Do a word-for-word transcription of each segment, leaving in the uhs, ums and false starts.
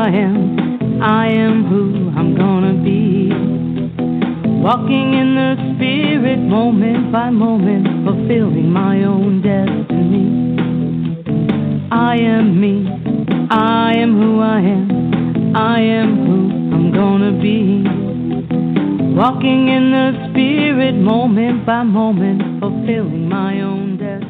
I am. I am who I'm gonna be. Walking in the spirit, moment by moment, fulfilling my own destiny. I am me. I am who I am. I am who I'm gonna be. Walking in the spirit, moment by moment, fulfilling my own destiny.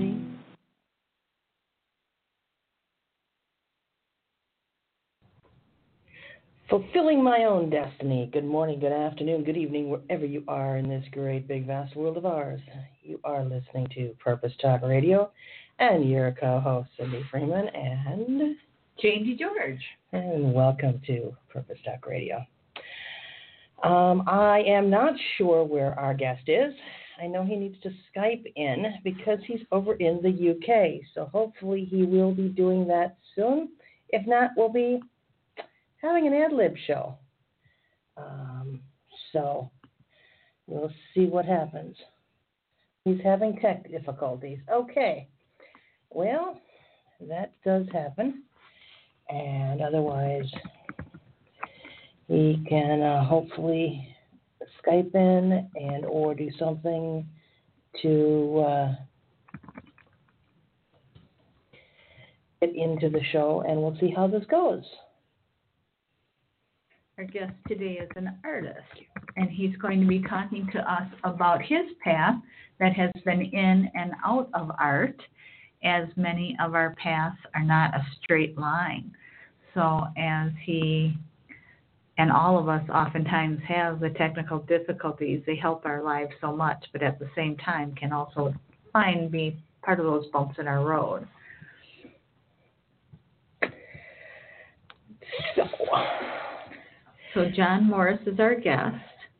Fulfilling my own destiny. Good morning, good afternoon, good evening, wherever you are in this great, big, vast world of ours. You are listening to Purpose Talk Radio, and your co-host, Cindy Freeman and Janie George. And welcome to Purpose Talk Radio. Um, I am not sure where our guest is. I know he needs to Skype in because he's over in the U K, so hopefully he will be doing that soon. If not, we'll be having an ad-lib show. Um, so we'll see what happens. He's having tech difficulties. Okay. Well, that does happen. And otherwise, he can uh, hopefully Skype in and or do something to uh, get into the show, and we'll see how this goes. Our guest today is an artist, and he's going to be talking to us about his path that has been in and out of art, as many of our paths are not a straight line. So as he and all of us oftentimes have the technical difficulties, they help our lives so much, but at the same time can also find be part of those bumps in our road. So... So John Morris is our guest,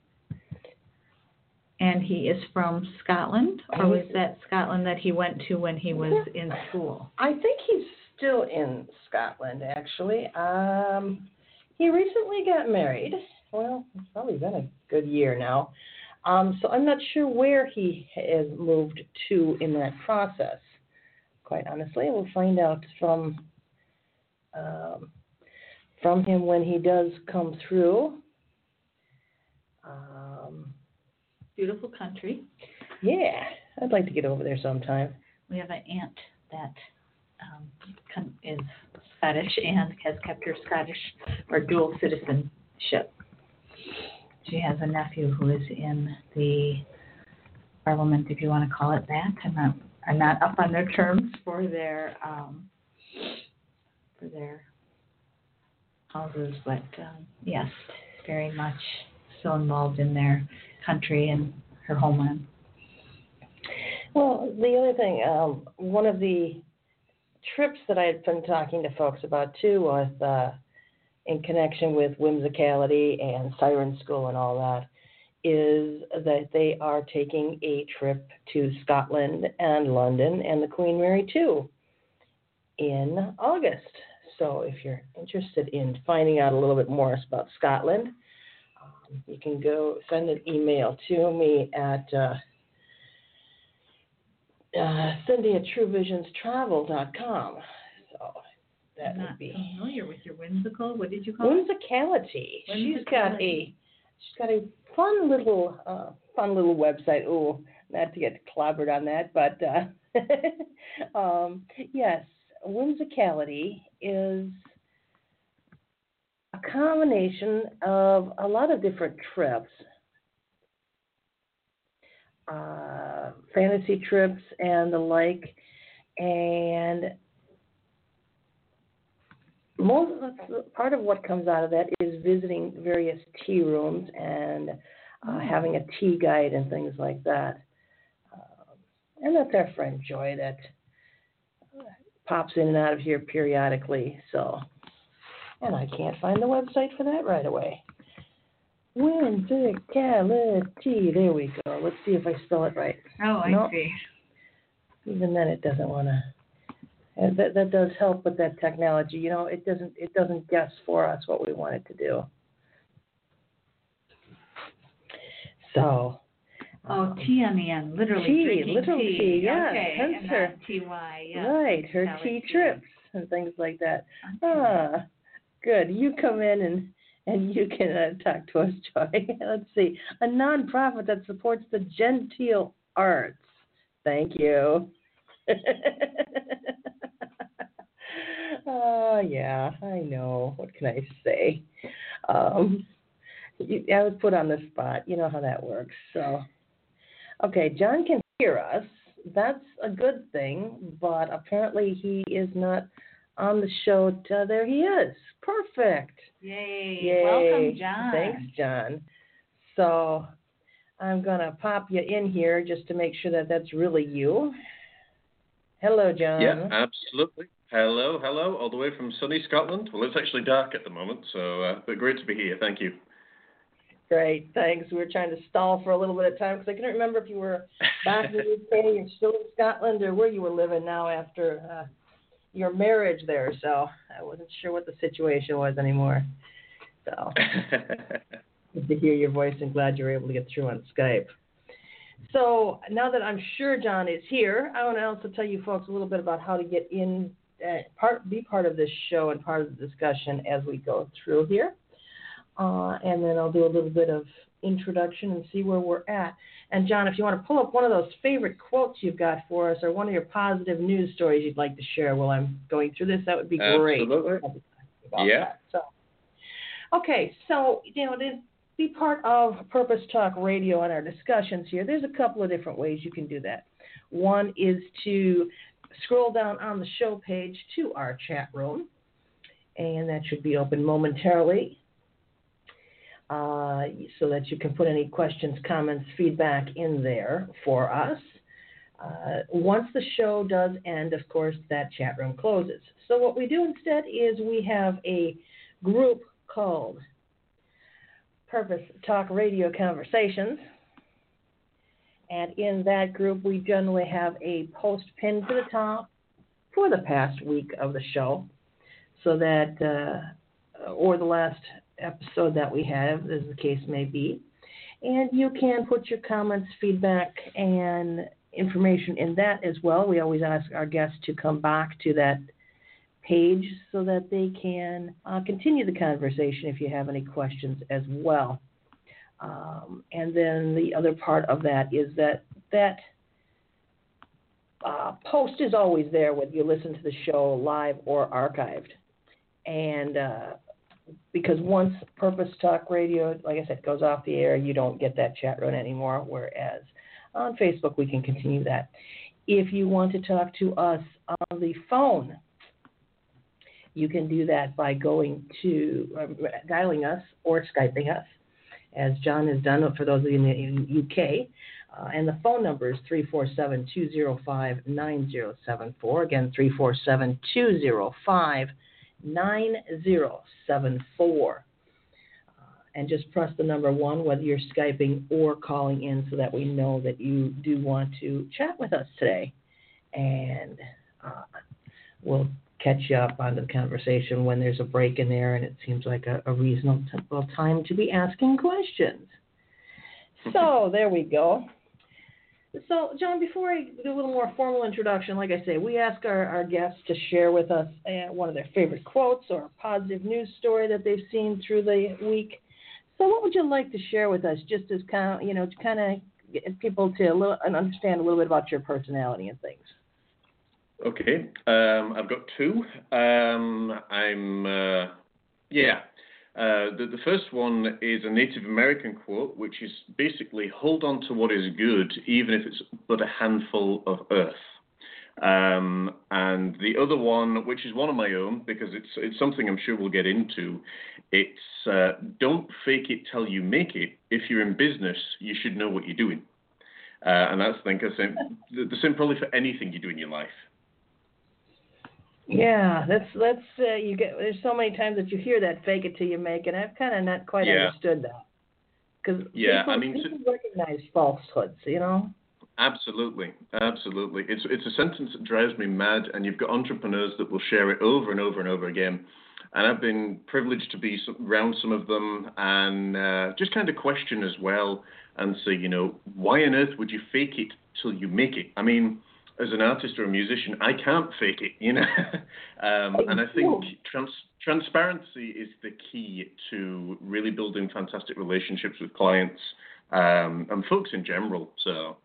and he is from Scotland, or was that Scotland that he went to when he was in school? I think he's still in Scotland, actually. Um, he recently got married. Well, it's probably been a good year now. Um, so I'm not sure where he has moved to in that process, quite honestly. We'll find out from... Um, from him when he does come through. Um, Beautiful country. Yeah, I'd like to get over there sometime. We have an aunt that um, is Scottish and has kept her Scottish or dual citizenship. She has a nephew who is in the Parliament, if you want to call it that. I'm not, I'm not up on their terms for their um, for their houses, but um, yes, very much so involved in their country and her homeland. Well, the other thing, um, one of the trips that I had been talking to folks about too was uh, in connection with Whimsicality and Siren School and all that, is that they are taking a trip to Scotland and London and the Queen Mary too in August. So if you're interested in finding out a little bit more about Scotland, um, you can go send an email to me at uh, uh, Cindy at True Visions Travel dot com. So that I'm would not be familiar with your whimsical. What did you call it? Whimsicality. She's got a Whimsicality. she's got a fun little uh, fun little website. Ooh, not to get clobbered on that, but uh, um, yes. Whimsicality is a combination of a lot of different trips, uh, fantasy trips and the like, and most part of what comes out of that is visiting various tea rooms and uh, having a tea guide and things like that. Um, and that's our friend Joy that pops in and out of here periodically, so, and I can't find the website for that right away. Whimsicality, there we go. Let's see if I spell it right. Oh, I no, see. Even then, it doesn't want to. That that does help with that technology. You know, it doesn't it doesn't guess for us what we want it to do. So. Oh, T on the end, literally tea, drinking literal tea. tea, yeah. Okay, Hence and her, not T Y, yeah. right, her tea, tea trips and things like that. Okay. Ah, Good. You come in and, and you can uh, talk to us, Joy. Let's see. A nonprofit that supports the genteel arts. Thank you. Oh, yeah, I know. What can I say? Um, you, I was put on the spot. You know how that works. So, okay, John can hear us. That's a good thing, but apparently he is not on the show. To, there he is. Perfect. Yay. Yay. Welcome, John. Thanks, John. So I'm going to pop you in here just to make sure that that's really you. Hello, John. Yeah, absolutely. Hello, hello, all the way from sunny Scotland. Well, it's actually dark at the moment, so uh, but great to be here. Thank you. Great, thanks. We were trying to stall for a little bit of time because I couldn't remember if you were back in the U K, you're still in Scotland, or where you were living now after uh, your marriage there. So I wasn't sure what the situation was anymore. So good to hear your voice and glad you were able to get through on Skype. So now that I'm sure John is here, I want to also tell you folks a little bit about how to get in, uh, part, be part of this show and part of the discussion as we go through here. Uh, and then I'll do a little bit of introduction and see where we're at. And John, if you want to pull up one of those favorite quotes you've got for us or one of your positive news stories you'd like to share while I'm going through this, that would be great. Absolutely. Yeah. That. So, okay, so, you know, to be part of Purpose Talk Radio and our discussions here, there's a couple of different ways you can do that. One is to scroll down on the show page to our chat room, and that should be open momentarily. Uh, so that you can put any questions, comments, feedback in there for us. Uh, once the show does end, of course, that chat room closes. So what we do instead is we have a group called Purpose Talk Radio Conversations. And in that group, we generally have a post pinned to the top for the past week of the show, so that, uh, or the last episode that we have, as the case may be. And you can put your comments, feedback, and information in that as well. We always ask our guests to come back to that page so that they can uh, continue the conversation if you have any questions as well. Um, and then the other part of that is that that uh, post is always there whether you listen to the show live or archived. And uh, because once Purpose Talk Radio, like I said, goes off the air, you don't get that chat room anymore, whereas on Facebook we can continue that. If you want to talk to us on the phone, you can do that by going to, um, dialing us or Skyping us, as John has done for those of you in the U K. Uh, and the phone number is three four seven, two zero five, nine zero seven four. Again, three four seven, two zero five, nine zero seven four. Uh, and just press the number one, whether you're Skyping or calling in, so that we know that you do want to chat with us today. And uh, we'll catch you up on the conversation when there's a break in there and it seems like a, a reasonable time to be asking questions. So there we go. So, John, before I do a little more formal introduction, like I say, we ask our, our guests to share with us uh, one of their favorite quotes or a positive news story that they've seen through the week. So what would you like to share with us, just as kind of, you know, to kind of get people to a little, understand a little bit about your personality and things? Okay, um, I've got two. Um, I'm, uh, yeah. Uh, the, the first one is a Native American quote, which is basically, hold on to what is good, even if it's but a handful of earth. Um, and the other one, which is one of my own, because it's it's something I'm sure we'll get into, it's uh, don't fake it till you make it. If you're in business, you should know what you're doing. Uh, and that's, I think, the same, the same probably for anything you do in your life. Yeah, that's that's uh, you get. There's so many times that you hear that "fake it till you make it." I've kind of not quite yeah. understood that, because yeah, people, I mean, people so, recognize falsehoods, you know. Absolutely, absolutely. It's it's a sentence that drives me mad, and you've got entrepreneurs that will share it over and over and over again. And I've been privileged to be around some of them, and uh, just kind of question as well, and say, you know, why on earth would you fake it till you make it? I mean, as an artist or a musician, I can't fake it, you know. um, and I think trans- transparency is the key to really building fantastic relationships with clients um, and folks in general. So.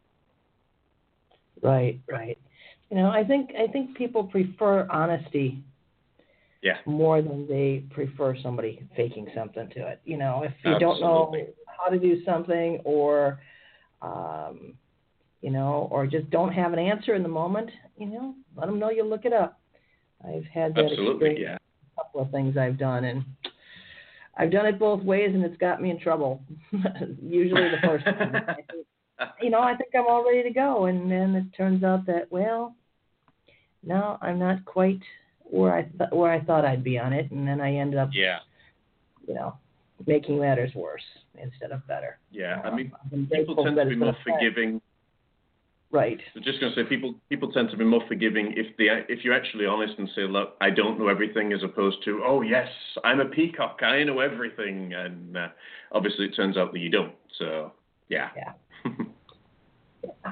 Right, right. You know, I think I think people prefer honesty. Yeah. More than they prefer somebody faking something to it. You know, if you Absolutely. don't know how to do something, or um, you know, or just don't have an answer in the moment, you know, let them know you look it up. I've had that Absolutely, experience. Yeah. A couple of things I've done, and I've done it both ways, and it's got me in trouble. Usually the first time. I think, you know, I think I'm all ready to go, and then it turns out that, well, no, I'm not quite where I th- where I thought I'd be on it, and then I ended up, yeah. you know, making matters worse instead of better. Yeah, um, I mean, people tend to be more forgiving. Right. I'm just going to say, people people tend to be more forgiving if they if you're actually honest and say, look, I don't know everything, as opposed to, oh yes, I'm a peacock, I know everything, and uh, obviously it turns out that you don't. So yeah. Yeah. yeah.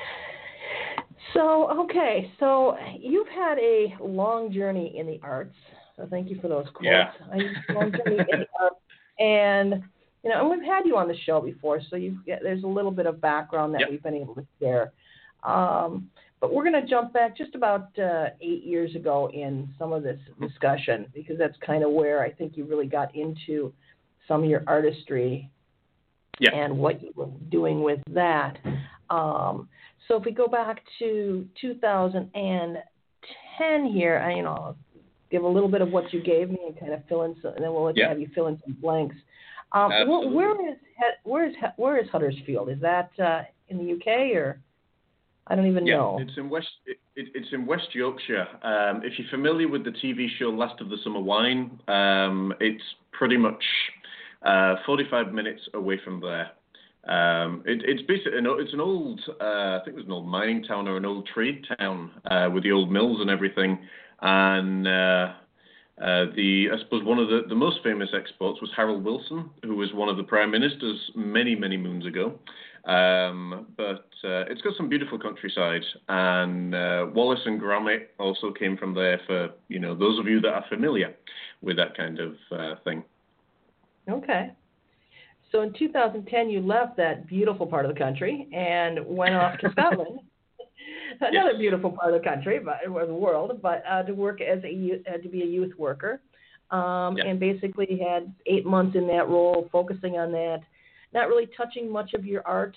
So, okay, so you've had a long journey in the arts, so thank you for those quotes. Yeah. A long journey in the arts, and, you know, and we've had you on the show before, so you've got, there's a little bit of background that yep. we've been able to share. Um, but we're going to jump back just about uh, eight years ago in some of this discussion, because that's kind of where I think you really got into some of your artistry yep. and what you were doing with that. Um, so if we go back to two thousand ten here, I, you know, I'll give a little bit of what you gave me and kind of fill in, some, and then we'll let yep. you have you fill in some blanks. Um, Absolutely. where is where is where is Huddersfield? Is that uh, in the U K, or I don't even yeah, know. It's in West. It, it, it's in West Yorkshire. Um, if you're familiar with the T V show Last of the Summer Wine, um, it's pretty much uh, forty-five minutes away from there. Um, it, it's basically it's an old, uh, I think it was an old mining town or an old trade town uh, with the old mills and everything. And uh, uh, the I suppose one of the, the most famous exports was Harold Wilson, who was one of the prime ministers many many moons ago. Um, but uh, it's got some beautiful countryside, and uh, Wallace and Gromit also came from there. For you know those of you that are familiar with that kind of uh, thing. Okay. So in two thousand ten, you left that beautiful part of the country and went off to Scotland, another yes. beautiful part of the country, but or the world, but uh, to work as a uh, to be a youth worker, um, yeah. and basically had eight months in that role, focusing on that, not really touching much of your art,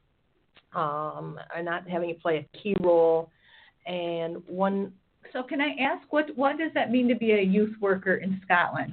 um, and not having it play a key role, and one. So can I ask, what what does that mean to be a youth worker in Scotland?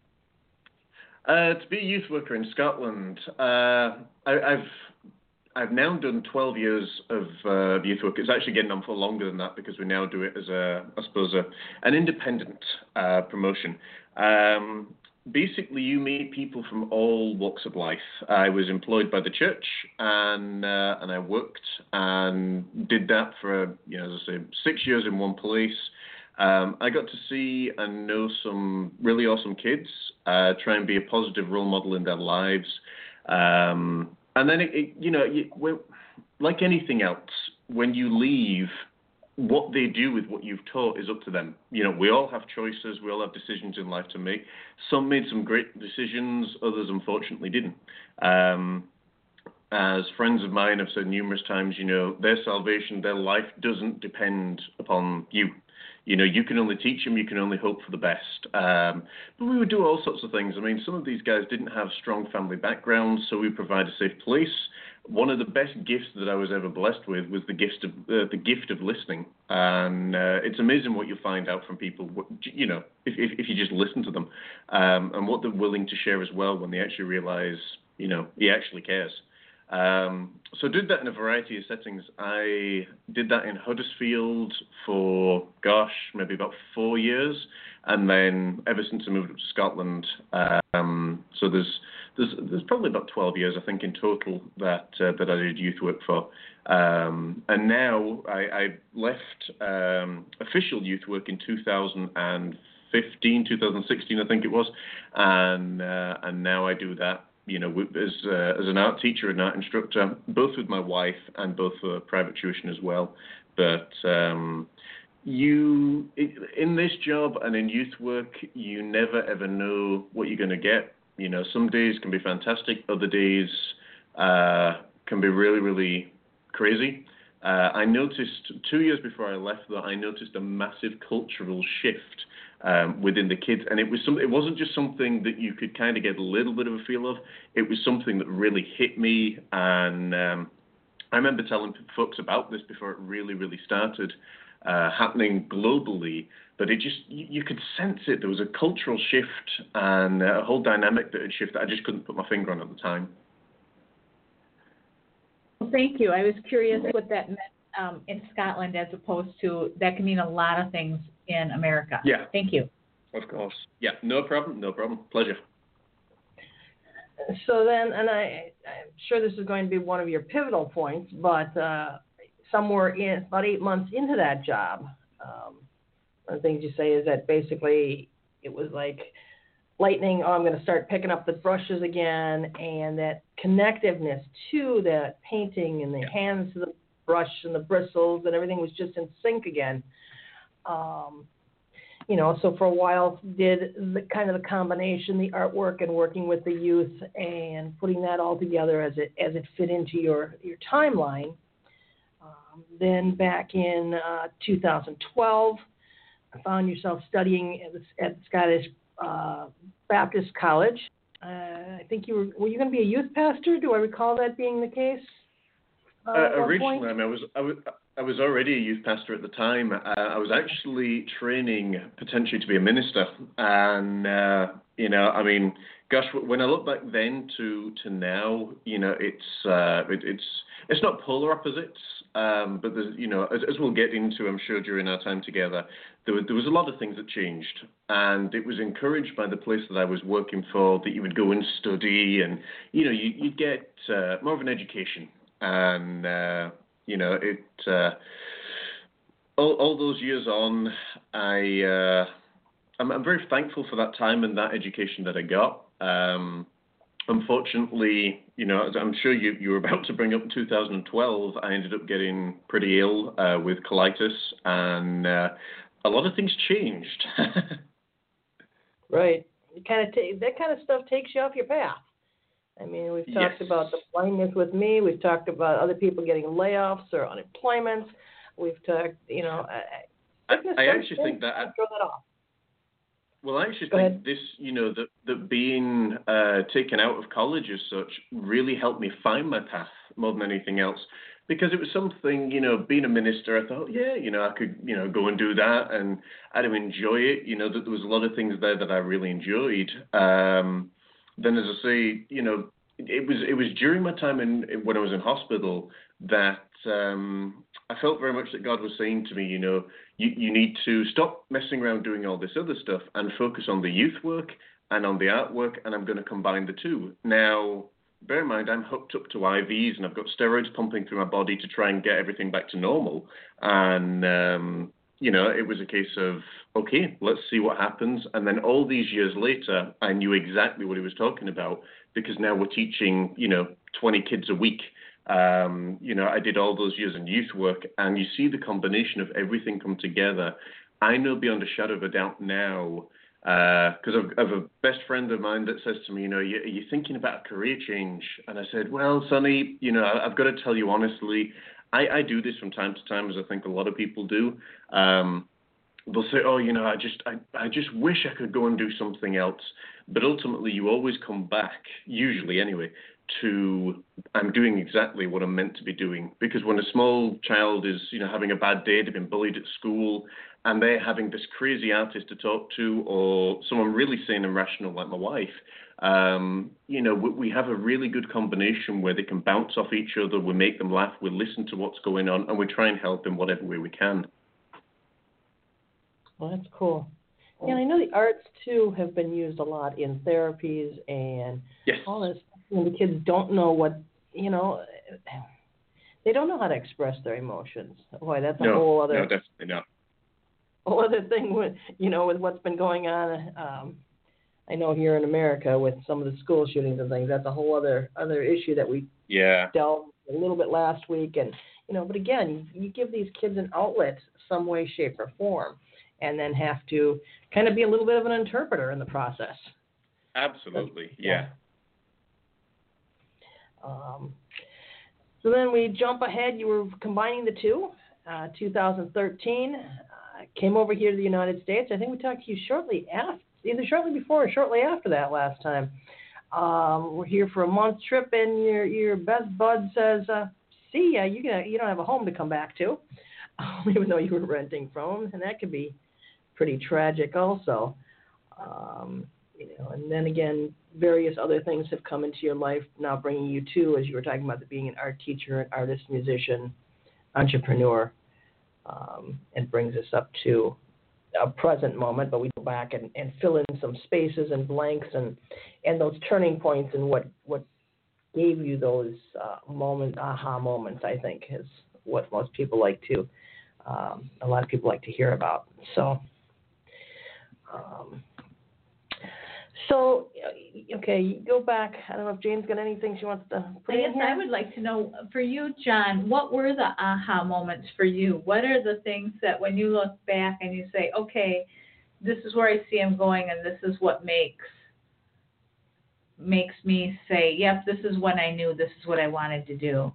Uh, to be a youth worker in Scotland, uh, I, I've I've now done twelve years of uh, youth work. It's actually getting on for longer than that, because we now do it as a, I suppose, a, an independent uh, promotion. Um, basically, you meet people from all walks of life. I was employed by the church, and uh, and I worked and did that for, you know, as I say, six years in one place. Um, I got to see and know some really awesome kids, uh, try and be a positive role model in their lives. Um, and then, it, it, you know, you, well, like anything else, when you leave, what they do with what you've taught is up to them. You know, we all have choices. We all have decisions in life to make. Some made some great decisions. Others, unfortunately, didn't. Um, as friends of mine have said numerous times, you know, their salvation, their life doesn't depend upon you. You know, you can only teach them, you can only hope for the best. Um, but we would do all sorts of things. I mean, some of these guys didn't have strong family backgrounds, so we provide a safe place. One of the best gifts that I was ever blessed with was the gift of uh, the gift of listening. And uh, it's amazing what you find out from people, you know, if, if, if you just listen to them, um, and what they're willing to share as well when they actually realize, you know, he actually cares. Um, so I did that in a variety of settings. I did that in Huddersfield for, gosh, maybe about four years. And then ever since I moved up to Scotland, um, so there's, there's there's probably about twelve years, I think, in total that uh, that I did youth work for. Um, and now I, I left um, official youth work in two thousand fifteen, two thousand sixteen, I think it was. And, uh, and now I do that, you know, as uh, as an art teacher and art instructor, both with my wife and both for private tuition as well. but um, you in this job and in youth work, you never ever know what you're going to get. You know, some days can be fantastic, other days uh, can be really, really crazy. Uh, I noticed two years before I left that I noticed a massive cultural shift um, within the kids, and it was some. It wasn't just something that you could kind of get a little bit of a feel of. It was something that really hit me, and um, I remember telling folks about this before it really, really started uh, happening globally. But it just you, you could sense it. There was a cultural shift and a whole dynamic that had shifted. I just couldn't put my finger on at the time. Well, thank you. I was curious what that meant um, in Scotland as opposed to, that can mean a lot of things in America. Yeah. Thank you. Of course. Yeah, no problem, no problem. Pleasure. So then, and I, I'm sure this is going to be one of your pivotal points, but uh, somewhere in about eight months into that job, um, one of the things you say is that basically it was like lightning, oh, I'm going to start picking up the brushes again, and that connectiveness to that painting and the yeah. hands to the brush and the bristles and everything was just in sync again. Um, you know, so for a while did the kind of the combination, the artwork and working with the youth and putting that all together as it as it fit into your, your timeline. Um, then back in uh, two thousand twelve, I found yourself studying at the, at the Scottish uh, Baptist College. Uh, I think you were, were you going to be a youth pastor? Do I recall that being the case? Uh, uh, originally, I, mean, I was I was I was already a youth pastor at the time. Uh, I was actually training potentially to be a minister, and uh, you know, I mean, gosh, when I look back then to to now, you know, it's uh, it, it's it's not polar opposites, um, but there's, you know, as, as we'll get into, I'm sure during our time together, there was, there was a lot of things that changed, and it was encouraged by the place that I was working for that you would go and study, and you know, you, you'd get uh, more of an education. And, uh, you know, it, uh, all, all those years on, I, uh, I'm, I'm very thankful for that time and that education that I got. Um, unfortunately, you know, as I'm sure you, you were about to bring up two thousand twelve, I ended up getting pretty ill uh, with colitis, and uh, a lot of things changed. Right. You kind of ta- that kind of stuff takes you off your path. I mean, we've talked yes. about the blindness with me. We've talked about other people getting layoffs or unemployment. We've talked, you know. I, I actually think that. I, throw that off. Well, I actually Go think ahead. this, you know, that, that being uh, taken out of college as such really helped me find my path more than anything else. Because it was something, you know, being a minister, I thought, yeah, you know, I could, you know, go and do that and I'd enjoy it. You know, that there was a lot of things there that I really enjoyed. Um, Then, as I say, you know, it was it was during my time in when I was in hospital that um, I felt very much that God was saying to me, you know, you, you need to stop messing around doing all this other stuff and focus on the youth work and on the artwork, and I'm going to combine the two. Now, bear in mind, I'm hooked up to I Vs and I've got steroids pumping through my body to try and get everything back to normal, and um, you know, it was a case of, okay, let's see what happens. And then all these years later, I knew exactly what he was talking about, because now we're teaching, you know, twenty kids a week. Um, you know, I did all those years in youth work, and you see the combination of everything come together. I know beyond a shadow of a doubt now, because uh, I have a best friend of mine that says to me, you know, are you thinking about a career change? And I said, well, Sonny, you know, I've got to tell you honestly, I, I do this from time to time, as I think a lot of people do. Um, they'll say, oh, you know, I just I, I just wish I could go and do something else. But ultimately, you always come back, usually anyway, to I'm doing exactly what I'm meant to be doing. Because when a small child is, you know, having a bad day, they've been bullied at school, and they're having this crazy artist to talk to, or someone really sane and rational like my wife, um, you know, we, we have a really good combination where they can bounce off each other, we make them laugh, we listen to what's going on, and we try and help in whatever way we can. Well, that's cool. Yeah, I know the arts, too, have been used a lot in therapies and yes. all this. When the kids don't know what, you know, they don't know how to express their emotions. Boy, that's a no, whole other... No, definitely not. Whole other thing with, you know, with what's been going on. Um, I know here in America with some of the school shootings and things, that's a whole other other issue that we Yeah. dealt a little bit last week. And, you know, but again, you, you give these kids an outlet some way, shape, or form, and then have to kind of be a little bit of an interpreter in the process. Absolutely, That's, yeah. Um, so then we jump ahead. You were combining the two. Uh, two thousand thirteen, uh, came over here to the United States. I think we talked to you shortly after, either shortly before or shortly after that last time. Um, we're here for a month trip, and your your best bud says, uh, "See ya. You gonna you don't have a home to come back to," even though you were renting from him, and that could be pretty tragic, also. Um, you know, and then again, various other things have come into your life now, bringing you to, as you were talking about, the being an art teacher, an artist, musician, entrepreneur, um, and brings us up to a present moment, but we go back and, and fill in some spaces and blanks and, and those turning points and what, what gave you those uh, moment, aha moments, I think, is what most people like to, um, a lot of people like to hear about. So, um, So, okay, go back. I don't know if Jane's got anything she wants to put I in guess here. I would like to know, for you, John, what were the aha moments for you? What are the things that when you look back and you say, okay, this is where I see him going, and this is what makes makes me say, yep, this is when I knew this is what I wanted to do?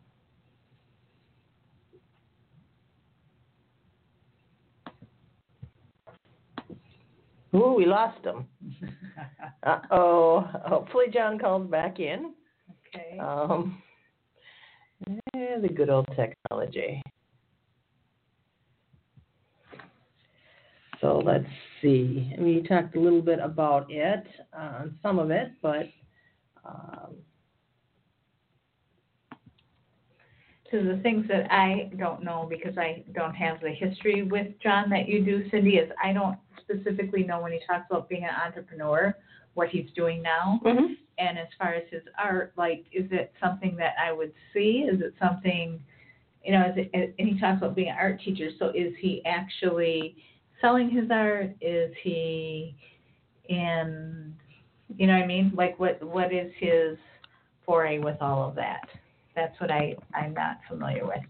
Ooh, we lost him. Uh-oh. Hopefully John calls back in. Okay. Um, eh, the good old technology. So let's see. I mean, you talked a little bit about it, uh, some of it, but um, So the things that I don't know, because I don't have the history with John that you do, Cindy, is I don't specifically know when he talks about being an entrepreneur, what he's doing now. mm-hmm. And as far as his art, like, is it something that I would see? Is it something, you know, is it, and he talks about being an art teacher, so is he actually selling his art? Is he in, you know what I mean? Like, what what is his foray with all of that? That's what I, I'm not familiar with.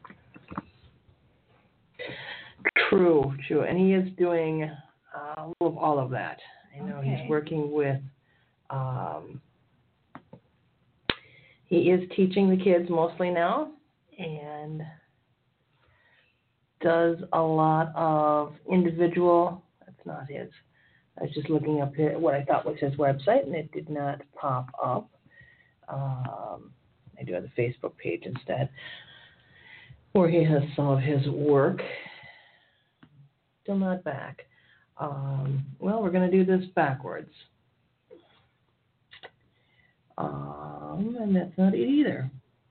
True, true. And he is doing uh, a little of all of that. I know Okay. he's working with, um, he is teaching the kids mostly now and does a lot of individual, that's not his. I was just looking up here what I thought was his website, and it did not pop up. Um, I do have the Facebook page instead, where he has some of his work. Still not back. Um, well, we're going to do this backwards. Um, and that's not it either.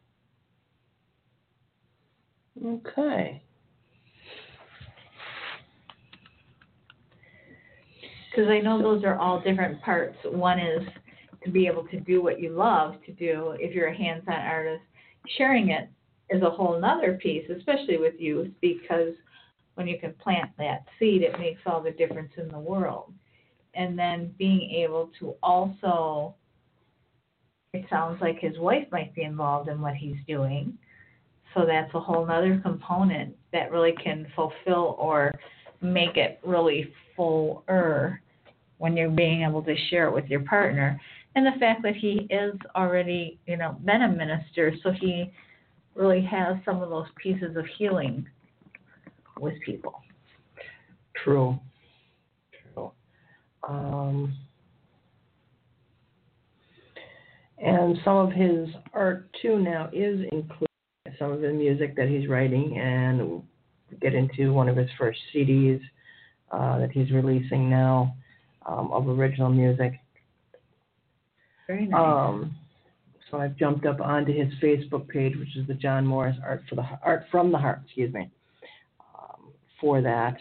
Okay. Because I know those are all different parts. One is to be able to do what you love to do if you're a hands-on artist. Sharing it is a whole nother piece, especially with youth, because when you can plant that seed, it makes all the difference in the world. And then being able to also, it sounds like his wife might be involved in what he's doing. So that's a whole nother component that really can fulfill or make it really fuller when you're being able to share it with your partner. And the fact that he is already, you know, been a minister, so he really has some of those pieces of healing with people. True. True. Um, and some of his art, too, now is including some of the music that he's writing, and we'll get into one of his first C Ds uh, that he's releasing now um, of original music. Very nice. Um, so I've jumped up onto his Facebook page, which is the John Morris Art for the Art from the Heart, excuse me, um, for that.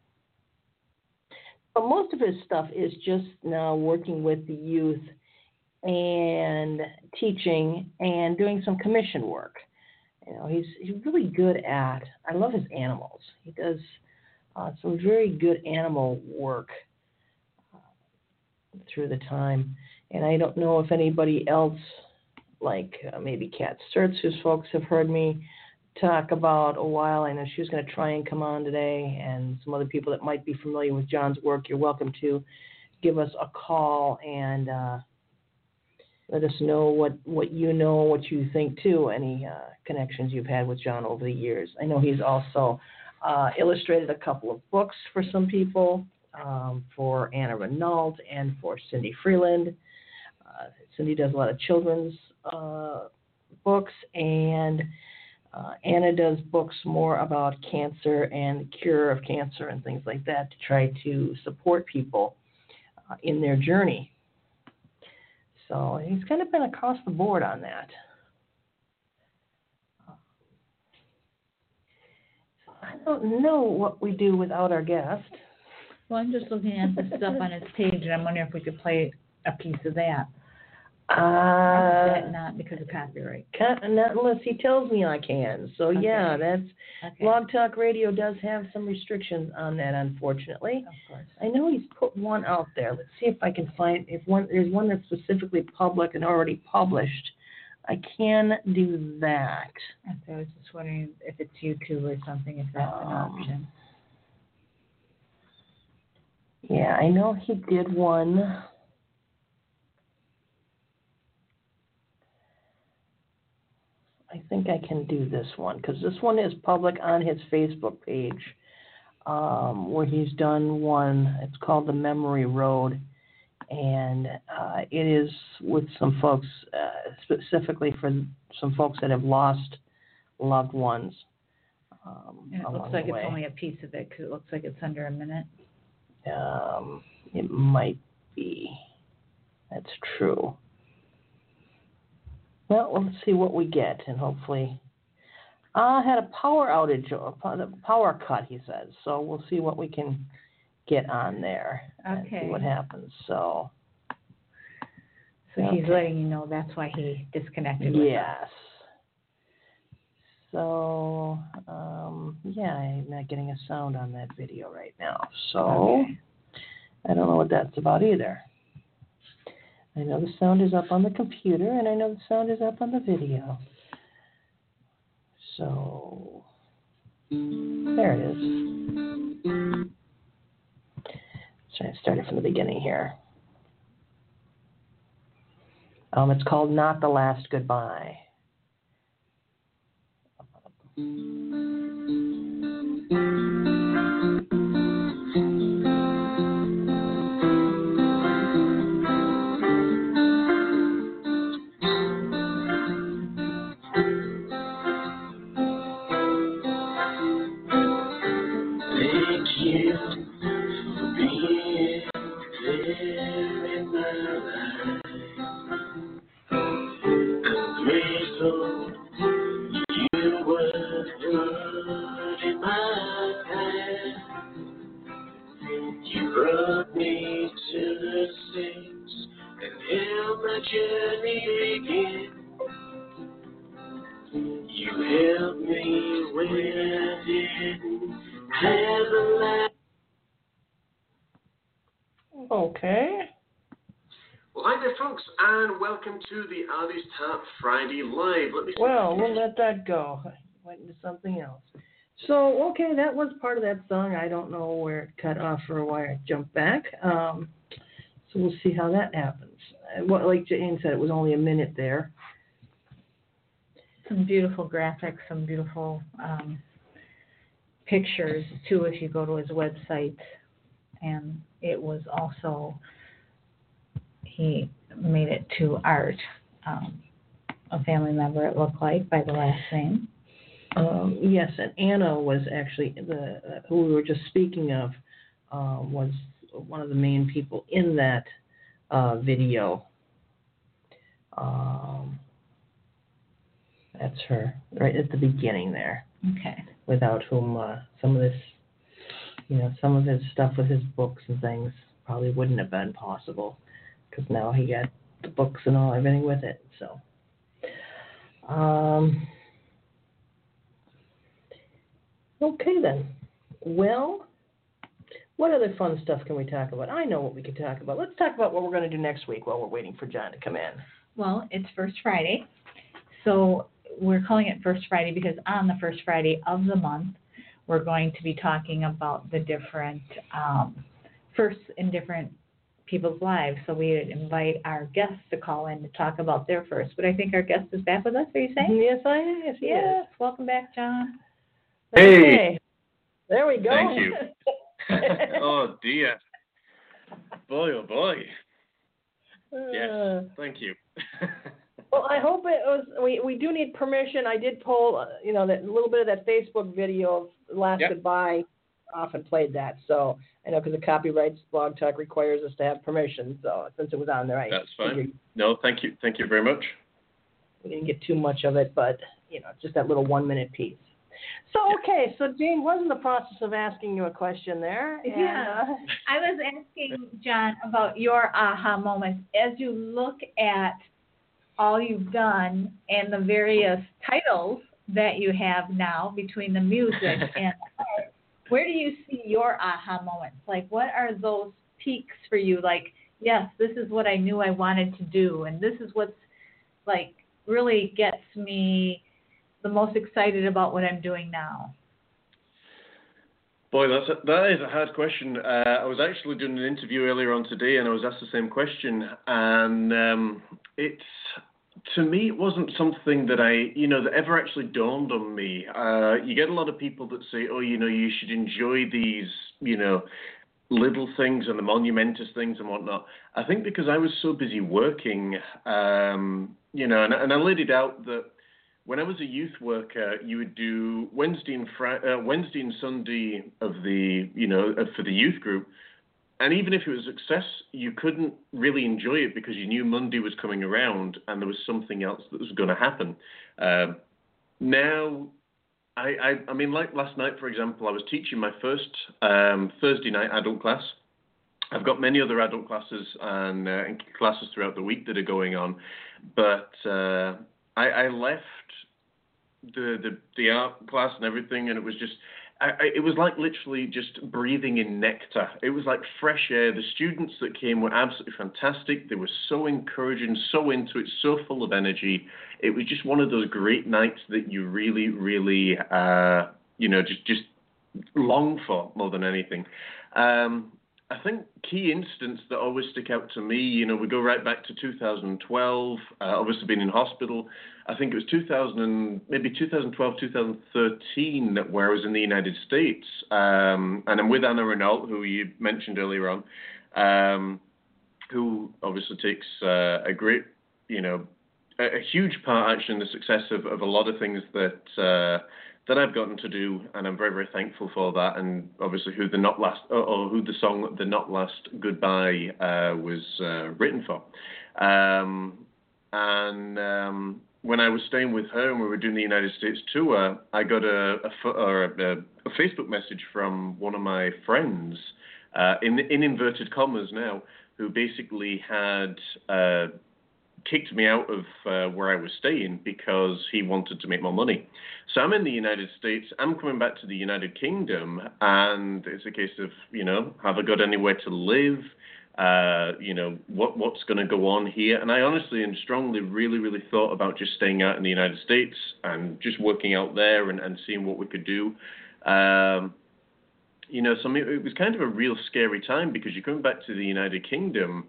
But most of his stuff is just now working with the youth and teaching and doing some commission work. You know, he's he's really good at. I love his animals. He does uh, some very good animal work. through the time. And I don't know if anybody else, like uh, maybe Kat Sturts, whose folks have heard me talk about a while. I know she was going to try and come on today, and some other people that might be familiar with John's work. You're welcome to give us a call and uh, let us know what, what you know, what you think too, any uh, connections you've had with John over the years. I know he's also uh, illustrated a couple of books for some people, um, for Anna Renault and for Cindy Freeland. Uh, Cindy does a lot of children's uh, books, and uh, Anna does books more about cancer and the cure of cancer and things like that to try to support people uh, in their journey. So he's kind of been across the board on that. I don't know what we do without our guest. Well, I'm just looking at the stuff on his page, and I'm wondering if we could play a piece of that. Uh, that not because of copyright. Not unless he tells me I can. So Okay. yeah, that's Okay. Blog Talk Radio does have some restrictions on that, unfortunately. Of course. I know he's put one out there. Let's see if I can find if one. There's one that's specifically public and already published. I can do that. So I was just wondering if it's YouTube or something, if that's an Um, option. Yeah, I know he did one. I think I can do this one because this one is public on his Facebook page, um, where he's done one. It's called The Memory Road, and uh, it is with some folks, uh, specifically for some folks that have lost loved ones. Um, And it looks along like the it's way. only a piece of it because it looks like it's under a minute. Um, it might be. That's true. Well, let's see what we get, and hopefully, I uh, had a power outage, a power cut, he says. So we'll see what we can get on there and Okay. see what happens. So, So okay. he's letting you know that's why he disconnected with us. Yes. So, um, yeah, I'm not getting a sound on that video right now. So, Okay. I don't know what that's about either. I know the sound is up on the computer, and I know the sound is up on the video. So, there it is. Let's try and start it from the beginning here. Um, it's called Not the Last Goodbye. Okay. Well, hi there, folks, and welcome to the Ali's Tap Friday Live. Let me see. Well, we'll let that go. I went into something else. So, okay, that was part of that song. I don't know where it cut off or why it jumped back. Um, so we'll see how that happens. Uh, What, like Jane said, it was only a minute there. Some beautiful graphics, some beautiful um, pictures, too, if you go to his website. And it was also, he made it to Art, um, a family member, it looked like, by the last name. Um, yes, and Anna was actually, the uh, who we were just speaking of, uh, was one of the main people in that uh, video. Um, that's her, right at the beginning there. Okay. Without whom uh, some of this, you know, some of his stuff with his books and things probably wouldn't have been possible, because now he got the books and all, everything with it. So, um, okay then. Well, What other fun stuff can we talk about? I know what we can talk about. Let's talk about what we're going to do next week while we're waiting for John to come in. Well, it's First Friday, so we're calling it First Friday because on the first Friday of the month, we're going to be talking about the different um, firsts in different people's lives. So we would invite our guests to call in to talk about their first. But I think our guest is back with us, are you saying? Yes, I am. Yes, Yes. Welcome back, John. Hey. Okay. There we go. Thank you. Oh, dear. Boy, oh, boy. Yes, Uh, thank you. well, I hope it was. We, we do need permission. I did pull, uh, you know, that little bit of that Facebook video of Last Yep. Goodbye. Often played that, so I know because the copyrights Blog Talk requires us to have permission. So since it was on there, I That's fine. figured No, thank you. Thank you very much. we didn't get too much of it, but you know, just that little one-minute piece. So okay, so Jane was in the process of asking you a question there. And, Yeah. uh, I was asking John about your aha moments as you look at all you've done and the various titles that you have now between the music and the art. Where do you see your aha moments? Like, what are those peaks for you? Like, yes, this is what I knew I wanted to do, and this is what's, like, really gets me the most excited about what I'm doing now. Boy, that's a, that is a hard question. Uh, I was actually doing an interview earlier on today, and I was asked the same question, and um, it's, to me, it wasn't something that I, you know, that ever actually dawned on me. Uh, you get a lot of people that say, oh, you know, you should enjoy these, you know, little things and the monumentous things and whatnot. I think because I was so busy working, um, you know, and, and I laid it out that when I was a youth worker, you would do Wednesday and Friday, uh, Wednesday and Sunday of the, you know, uh, for the youth group. And even if it was a success, you couldn't really enjoy it because you knew Monday was coming around and there was something else that was going to happen. Um, now, I, I, I mean, like last night, for example, I was teaching my first um, Thursday night adult class. I've got many other adult classes and, uh, and classes throughout the week that are going on, but uh, I, I left the, the the art class and everything, and it was just. I, I, it was like literally just breathing in nectar. It was like fresh air. The students that came were absolutely fantastic. They were so encouraging, so into it, so full of energy. It was just one of those great nights that you really, really, uh, you know, just just long for more than anything. Um, I think key instance that always stick out to me, you know, we go right back to two thousand twelve, uh, obviously been in hospital. I think it was two thousand, maybe two thousand twelve, two thousand thirteen, where I was in the United States. Um, and I'm with Anna Renault, who you mentioned earlier on, um, who obviously takes uh, a great, you know, a, a huge part actually in the success of, of a lot of things that uh, that I've gotten to do, and I'm very, very thankful for that. And obviously, who the not last, or, or who the song "The Not Last Goodbye" uh, was uh, written for. Um, and um, when I was staying with her and we were doing the United States tour, I got a, a, or a, a Facebook message from one of my friends, uh, in in inverted commas now, who basically had uh, kicked me out of uh, where I was staying because he wanted to make more money. So I'm in the United States, I'm coming back to the United Kingdom, and it's a case of, you know, have I got anywhere to live? Uh, you know, what what's going to go on here? And I honestly and strongly really, really thought about just staying out in the United States and just working out there and, and seeing what we could do. Um, you know, so I mean, it was kind of a real scary time because you're coming back to the United Kingdom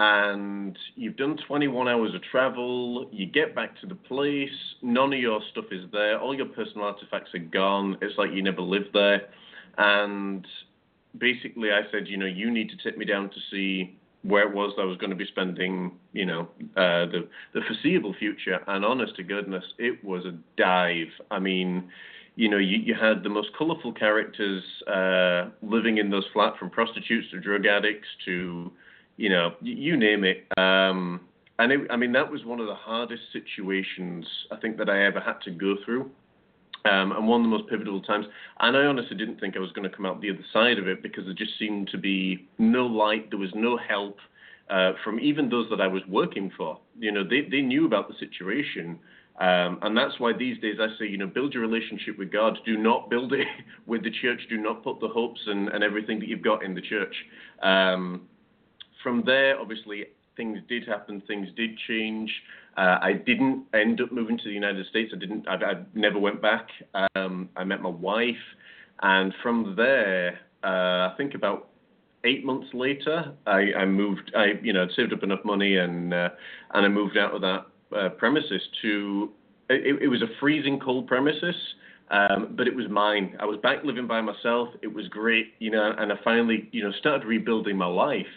and you've done twenty-one hours of travel, you get back to the place, none of your stuff is there, all your personal artifacts are gone, it's like you never lived there. And basically I said, you know, you need to take me down to see where it was that I was going to be spending, you know, uh, the, the foreseeable future. And honest to goodness, it was a dive. I mean, you know, you, you had the most colorful characters uh, living in those flats, from prostitutes to drug addicts to, you know, you name it. Um, and it, I mean, that was one of the hardest situations I think that I ever had to go through. Um, and one of the most pivotal times. And I honestly didn't think I was going to come out the other side of it because there just seemed to be no light. There was no help. uh, from even those that I was working for. You know, they, they knew about the situation. Um, and that's why these days I say, you know, build your relationship with God. Do not build it with the church. Do not put the hopes and, and everything that you've got in the church. Um, from there, obviously, things did happen. Things did change. Uh, I didn't end up moving to the United States. I didn't. I, I never went back. Um, I met my wife, and from there, uh, I think about eight months later, I, I moved. I, you know, I'd saved up enough money, and uh, and I moved out of that uh, premises to. It, it was a freezing cold premises, um, but it was mine. I was back living by myself. It was great, you know, and I finally, you know, started rebuilding my life.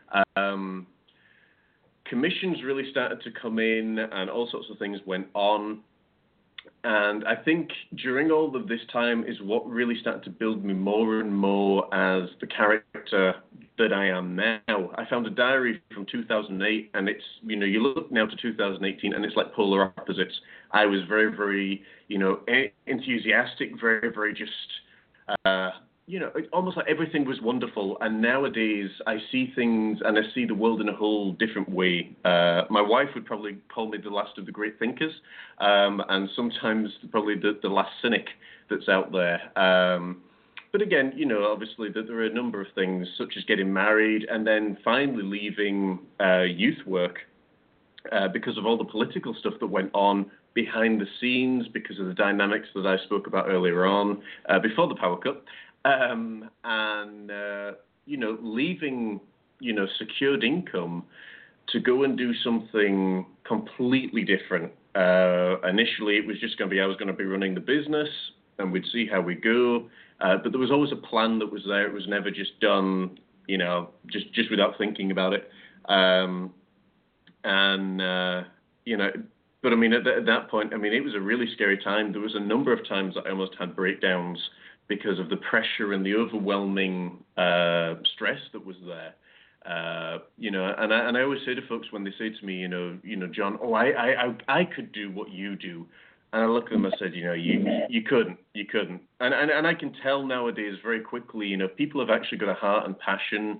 Um, commissions really started to come in, and all sorts of things went on. And I think during all of this time is what really started to build me more and more as the character that I am now. I found a diary from two thousand eight, and it's, you know, you look now to two thousand eighteen, and it's like polar opposites. I was very, very, you know, enthusiastic, very, very just, uh, you know, almost like everything was wonderful. And nowadays I see things and I see the world in a whole different way. Uh, my wife would probably call me the last of the great thinkers, um, and sometimes probably the, the last cynic that's out there. Um, but again, you know, obviously that there are a number of things such as getting married and then finally leaving uh, youth work uh, because of all the political stuff that went on behind the scenes, because of the dynamics that I spoke about earlier on, uh, before the power cut. Um, and, uh, you know, leaving, you know, secured income to go and do something completely different. Uh, initially, it was just going to be, I was going to be running the business and we'd see how we go. Uh, but there was always a plan that was there. It was never just done, you know, just, just without thinking about it. Um, and, uh, you know, but I mean, at, th- at that point, I mean, it was a really scary time. There was a number of times that I almost had breakdowns because of the pressure and the overwhelming uh, stress that was there. Uh, you know, and I, and I always say to folks when they say to me, you know, you know, John, oh, I, I, I, I could do what you do. And I look at them, I said, you know, you, you couldn't, you couldn't. And, and, and I can tell nowadays very quickly, you know, people have actually got a heart and passion.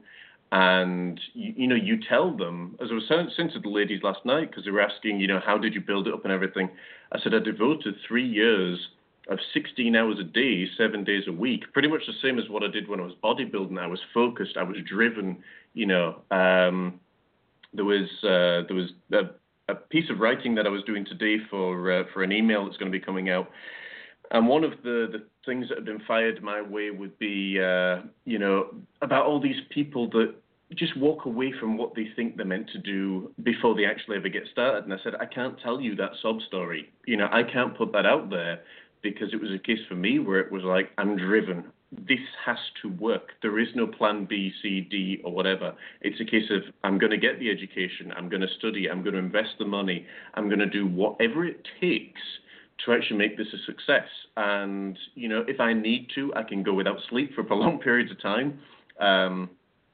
And, you, you know, you tell them, as I was saying to the ladies last night, because they were asking, you know, how did you build it up and everything? I said, I devoted three years of sixteen hours a day, seven days a week, pretty much the same as what I did when I was bodybuilding. I was focused, I was driven, you know. Um, there was uh, there was a, a piece of writing that I was doing today for uh, for an email that's going to be coming out. And one of the, the things that have been fired my way would be, uh, you know, about all these people that just walk away from what they think they're meant to do before they actually ever get started. And I said, I can't tell you that sob story. You know, I can't put that out there, because it was a case for me where it was like, I'm driven. This has to work. There is no plan B, C, D, or whatever. It's a case of, I'm going to get the education, I'm going to study, I'm going to invest the money, I'm going to do whatever it takes to actually make this a success. And, you know, if I need to, I can go without sleep for prolonged periods of time. Um,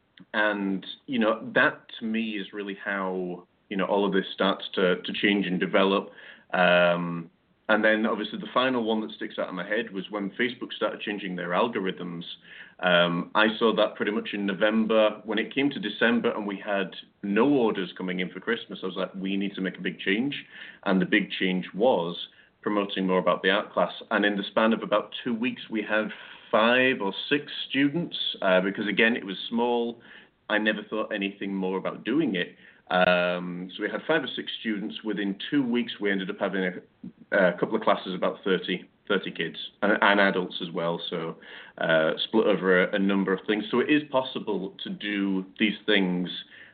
and, you know, that to me is really how, you know, all of this starts to, to change and develop. Um, And then, obviously, the final one that sticks out in my head was when Facebook started changing their algorithms. Um, I saw that pretty much in November. When it came to December and we had no orders coming in for Christmas, I was like, we need to make a big change. And the big change was promoting more about the art class. And in the span of about two weeks, we had five or six students, uh, because, again, it was small. I never thought anything more about doing it. Um, so we had five or six students. Within two weeks, we ended up having a, a couple of classes, about thirty, thirty kids, and, and adults as well. So uh, split over a, a number of things. So it is possible to do these things,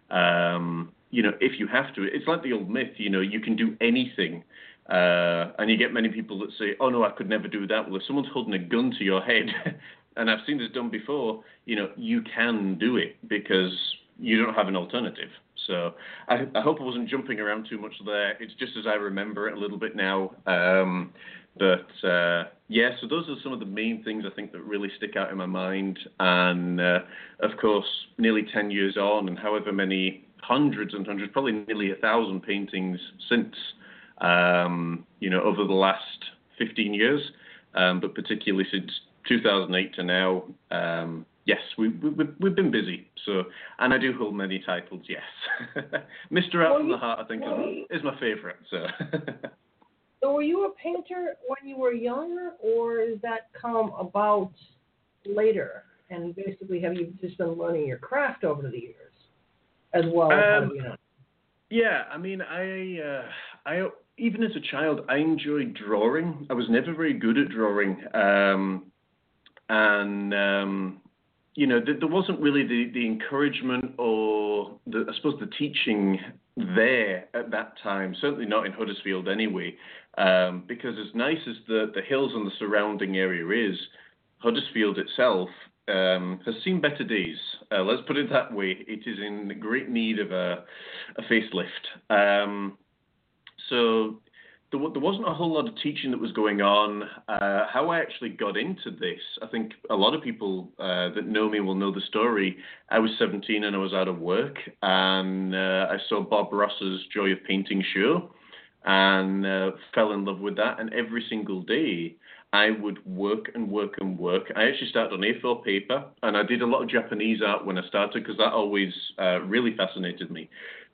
um, you know, if you have to. It's like the old myth, you know, you can do anything. Uh, and you get many people that say, oh, no, I could never do that. Well, if someone's holding a gun to your head, and I've seen this done before, you know, you can do it because you don't have an alternative. So I, I hope I wasn't jumping around too much there. It's just as I remember it a little bit now. Um, but, uh, yeah, so those are some of the main things I think that really stick out in my mind. And, uh, of course, nearly ten years on, and however many hundreds and hundreds, probably nearly a thousand paintings since, um, you know, over the last fifteen years, um, but particularly since two thousand eight to now, um, Yes, we, we, we've we've been busy. So, and I do hold many titles. Yes, Mister Out Well, from you, the Heart, I think, is, is my favourite. So. so were you a painter when you were younger, or does that come about later? And basically, have you just been learning your craft over the years, as well as Um, how you know? Yeah, I mean, I, uh, I even as a child, I enjoyed drawing. I was never very good at drawing, um, and um, you know, th- there wasn't really the, the encouragement or the, I suppose the teaching there at that time. Certainly not in Huddersfield anyway, um, because as nice as the the hills and the surrounding area is, Huddersfield itself um, has seen better days. Uh, let's put it that way. It is in great need of a, a facelift. Um, so there, there wasn't a whole lot of teaching that was going on. Uh, how I actually got into this, I think a lot of people uh, that know me will know the story. I was seventeen and I was out of work, and uh, I saw Bob Ross's Joy of Painting show, and uh, fell in love with that. And every single day, I would work and work and work. I actually started on A four paper, and I did a lot of Japanese art when I started because that always uh, really fascinated me.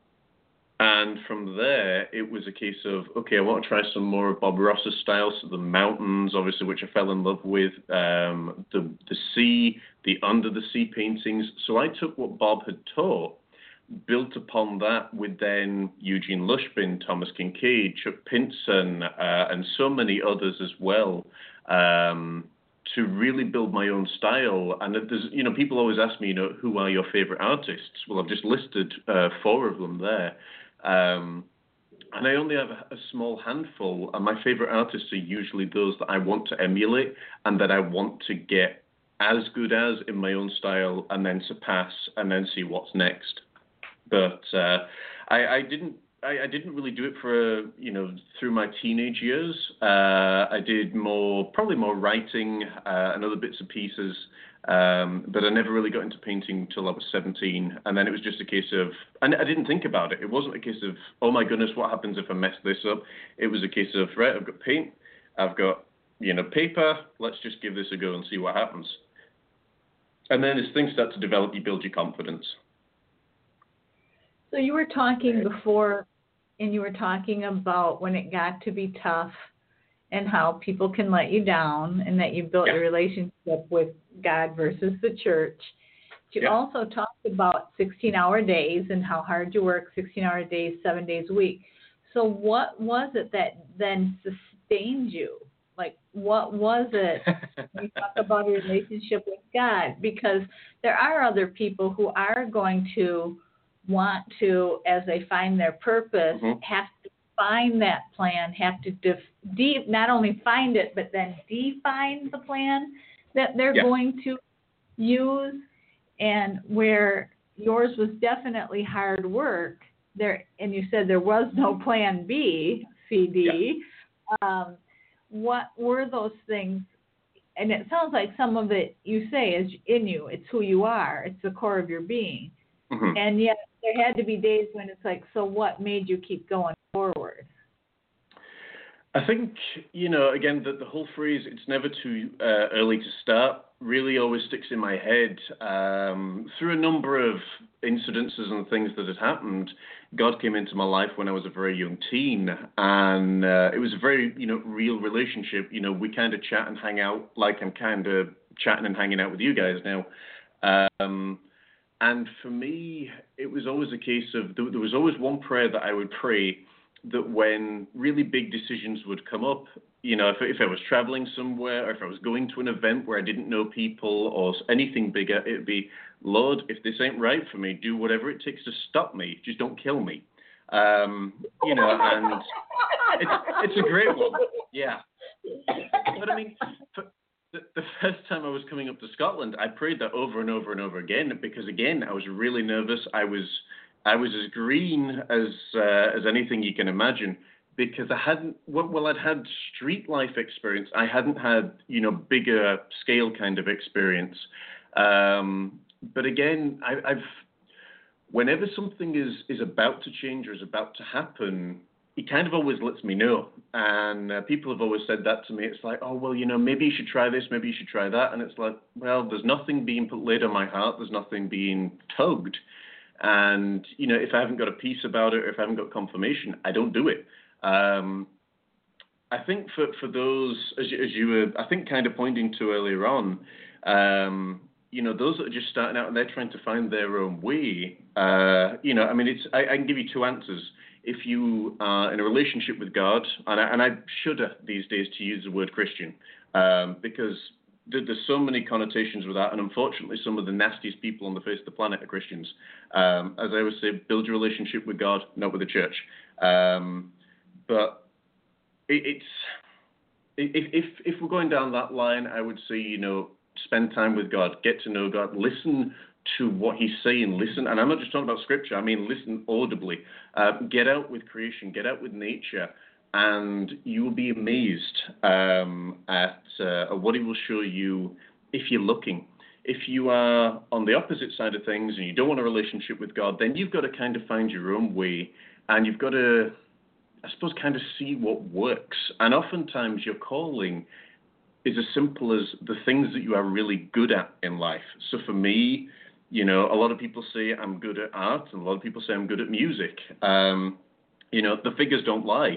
And from there, it was a case of, okay, I want to try some more of Bob Ross's style, so the mountains, obviously, which I fell in love with, um, the, the sea, the under-the-sea paintings. So I took what Bob had taught, built upon that with then Eugene Lushbin, Thomas Kincaid, Chuck Pinson, uh, and so many others as well, um, to really build my own style. And there's, you know, people always ask me, you know, who are your favorite artists? Well, I've just listed uh, four of them there. Um, and I only have a, a small handful, and my favorite artists are usually those that I want to emulate and that I want to get as good as in my own style, and then surpass, and then see what's next. But uh, I, I didn't. I, I didn't really do it for you know through my teenage years. Uh, I did more, probably more writing uh, and other bits and pieces. Um, but I never really got into painting until I was seventeen, and then it was just a case of, and I didn't think about it. It wasn't a case of, oh my goodness, what happens if I mess this up? It was a case of, right, I've got paint, I've got you know paper. Let's just give this a go and see what happens. And then as things start to develop, you build your confidence. So you were talking before, and you were talking about when it got to be tough and how people can let you down, and that you built Yeah. your relationship with God versus the church. You Yeah. also talked about sixteen-hour days and how hard you work, sixteen-hour days, seven days a week. So what was it that then sustained you? Like, what was it when you talk about your relationship with God? Because there are other people who are going to want to, as they find their purpose, mm-hmm. have to find that plan, have to def- de- not only find it, but then define the plan that they're yeah. going to use. And where yours was definitely hard work, there, and you said there was no plan B, C, D. Yeah. Um, what were those things? And it sounds like some of it you say is in you. It's who you are. It's the core of your being. Mm-hmm. And yet there had to be days when it's like, so what made you keep going forward? I think, you know, again, the, the whole phrase, it's never too uh, early to start, really always sticks in my head. Um, through a number of incidences and things that had happened, God came into my life when I was a very young teen, and uh, it was a very, you know, real relationship. You know, we kind of chat and hang out like I'm kind of chatting and hanging out with you guys now. Um, and for me, it was always a case of, there, there was always one prayer that I would pray, that when really big decisions would come up, you know, if, if I was traveling somewhere, or if I was going to an event where I didn't know people, or anything bigger, it'd be, Lord, if this ain't right for me, do whatever it takes to stop me. Just don't kill me. Um, you know, and it's, it's a great one. Yeah. But I mean, for the, the first time I was coming up to Scotland, I prayed that over and over and over again, because again, I was really nervous. I was I was as green as uh, as anything you can imagine, because I hadn't, well, I'd had street life experience. I hadn't had, you know, bigger scale kind of experience. Um, but again, I, I've, whenever something is, is about to change or is about to happen, he kind of always lets me know. And uh, people have always said that to me. It's like, oh, well, you know, maybe you should try this, maybe you should try that. And it's like, well, there's nothing being put laid on my heart. There's nothing being tugged. And, you know, if I haven't got a piece about it or if I haven't got confirmation, I don't do it. Um, I think for, for those, as you, as you were, I think, kind of pointing to earlier on, um, you know, those that are just starting out and they're trying to find their own way, uh, you know, I mean, it's I, I can give you two answers. If you are in a relationship with God, and I, and I shudder these days to use the word Christian, um, because there, there's so many connotations with that, and unfortunately some of the nastiest people on the face of the planet are Christians. Um, as I always say, build your relationship with God, not with the church. Um, but it, it's if, if if we're going down that line, I would say, you know, spend time with God, get to know God, listen to what he's saying, listen, and I'm not just talking about scripture, I mean listen audibly. Uh, get out with creation, get out with nature, and you will be amazed um, at uh, what he will show you if you're looking. If you are on the opposite side of things and you don't want a relationship with God, then you've got to kind of find your own way, and you've got to, I suppose, kind of see what works. And oftentimes your calling is as simple as the things that you are really good at in life. So for me, you know, a lot of people say I'm good at art, and a lot of people say I'm good at music. Um, you know, the figures don't lie.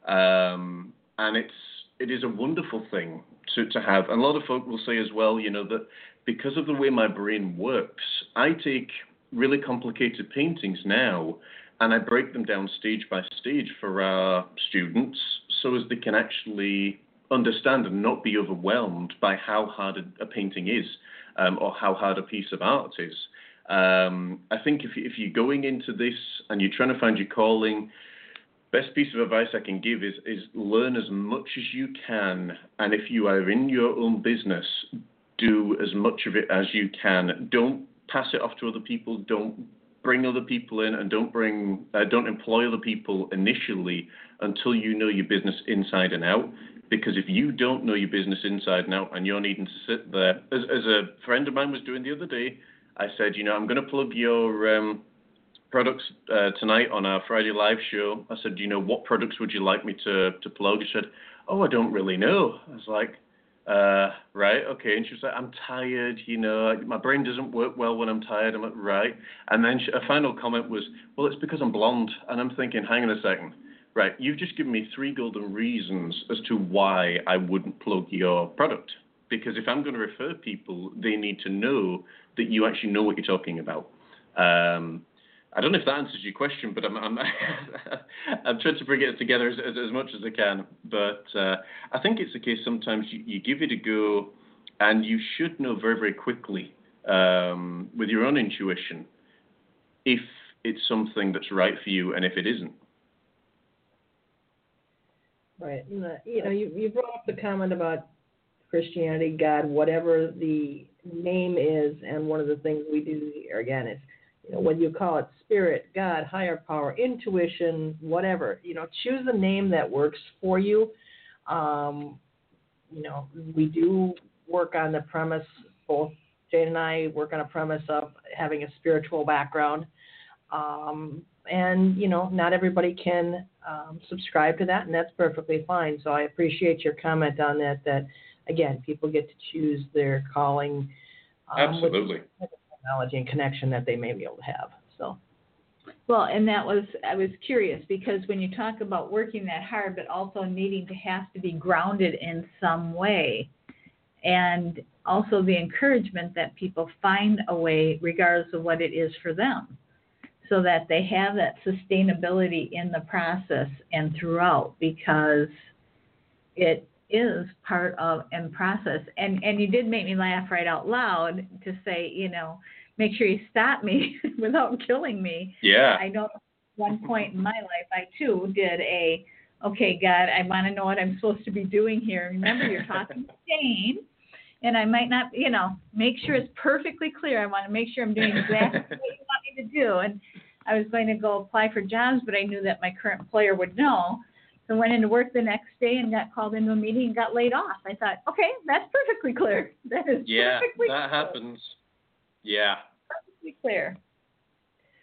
Um, and it's, it is a wonderful thing to, to have. And a lot of folk will say as well, you know, that because of the way my brain works, I take really complicated paintings now and I break them down stage by stage for our students so as they can actually understand and not be overwhelmed by how hard a, a painting is, um, or how hard a piece of art is. Um, I think if, if you're going into this and you're trying to find your calling, best piece of advice I can give is, is learn as much as you can. And if you are in your own business, do as much of it as you can. Don't pass it off to other people. Don't bring other people in, and don't bring, uh, don't employ other people initially until you know your business inside and out. Because if you don't know your business inside and out and you're needing to sit there, as, as a friend of mine was doing the other day, I said, you know, I'm going to plug your um, products uh, tonight on our Friday live show. I said, you know, what products would you like me to, to plug? She said, oh, I don't really know. I was like, uh, right, okay. And she was like, I'm tired, you know, my brain doesn't work well when I'm tired. I'm like, right. And then she, her final comment was, well, it's because I'm blonde. And I'm thinking, hang on a second. Right, you've just given me three golden reasons as to why I wouldn't plug your product. Because if I'm going to refer people, they need to know that you actually know what you're talking about. Um, I don't know if that answers your question, but I'm I'm, I'm trying to bring it together as, as, as much as I can. But uh, I think it's the case sometimes you, you give it a go, and you should know very, very quickly um, with your own intuition if it's something that's right for you and if it isn't. Right. And, uh, you know, you, you brought up the comment about Christianity, God, whatever the name is, and one of the things we do here, again, is, you know, whether you call it spirit, God, higher power, intuition, whatever, you know, choose a name that works for you. Um, you know, we do work on the premise, both Jane and I work on a premise of having a spiritual background. Um, and, you know, not everybody can um, subscribe to that, and that's perfectly fine. So I appreciate your comment on that, that, again, people get to choose their calling. Um, Absolutely. With technology and connection that they may be able to have. So. Well, and that was, I was curious, because when you talk about working that hard, but also needing to have to be grounded in some way, and also the encouragement that people find a way regardless of what it is for them, so that they have that sustainability in the process and throughout, because it is part of and process. And and you did make me laugh right out loud to say, you know, make sure you stop me without killing me. Yeah. I know at one point in my life, I too did a, okay, God, I want to know what I'm supposed to be doing here. Remember, you're talking to Jane, and I might not, you know, make sure it's perfectly clear. I want to make sure I'm doing exactly what you want me to do. And I was going to go apply for jobs, but I knew that my current employer would know. So I went into work the next day and got called into a meeting and got laid off. I thought, okay, that's perfectly clear. That is yeah, perfectly that clear. happens. Yeah. Perfectly clear.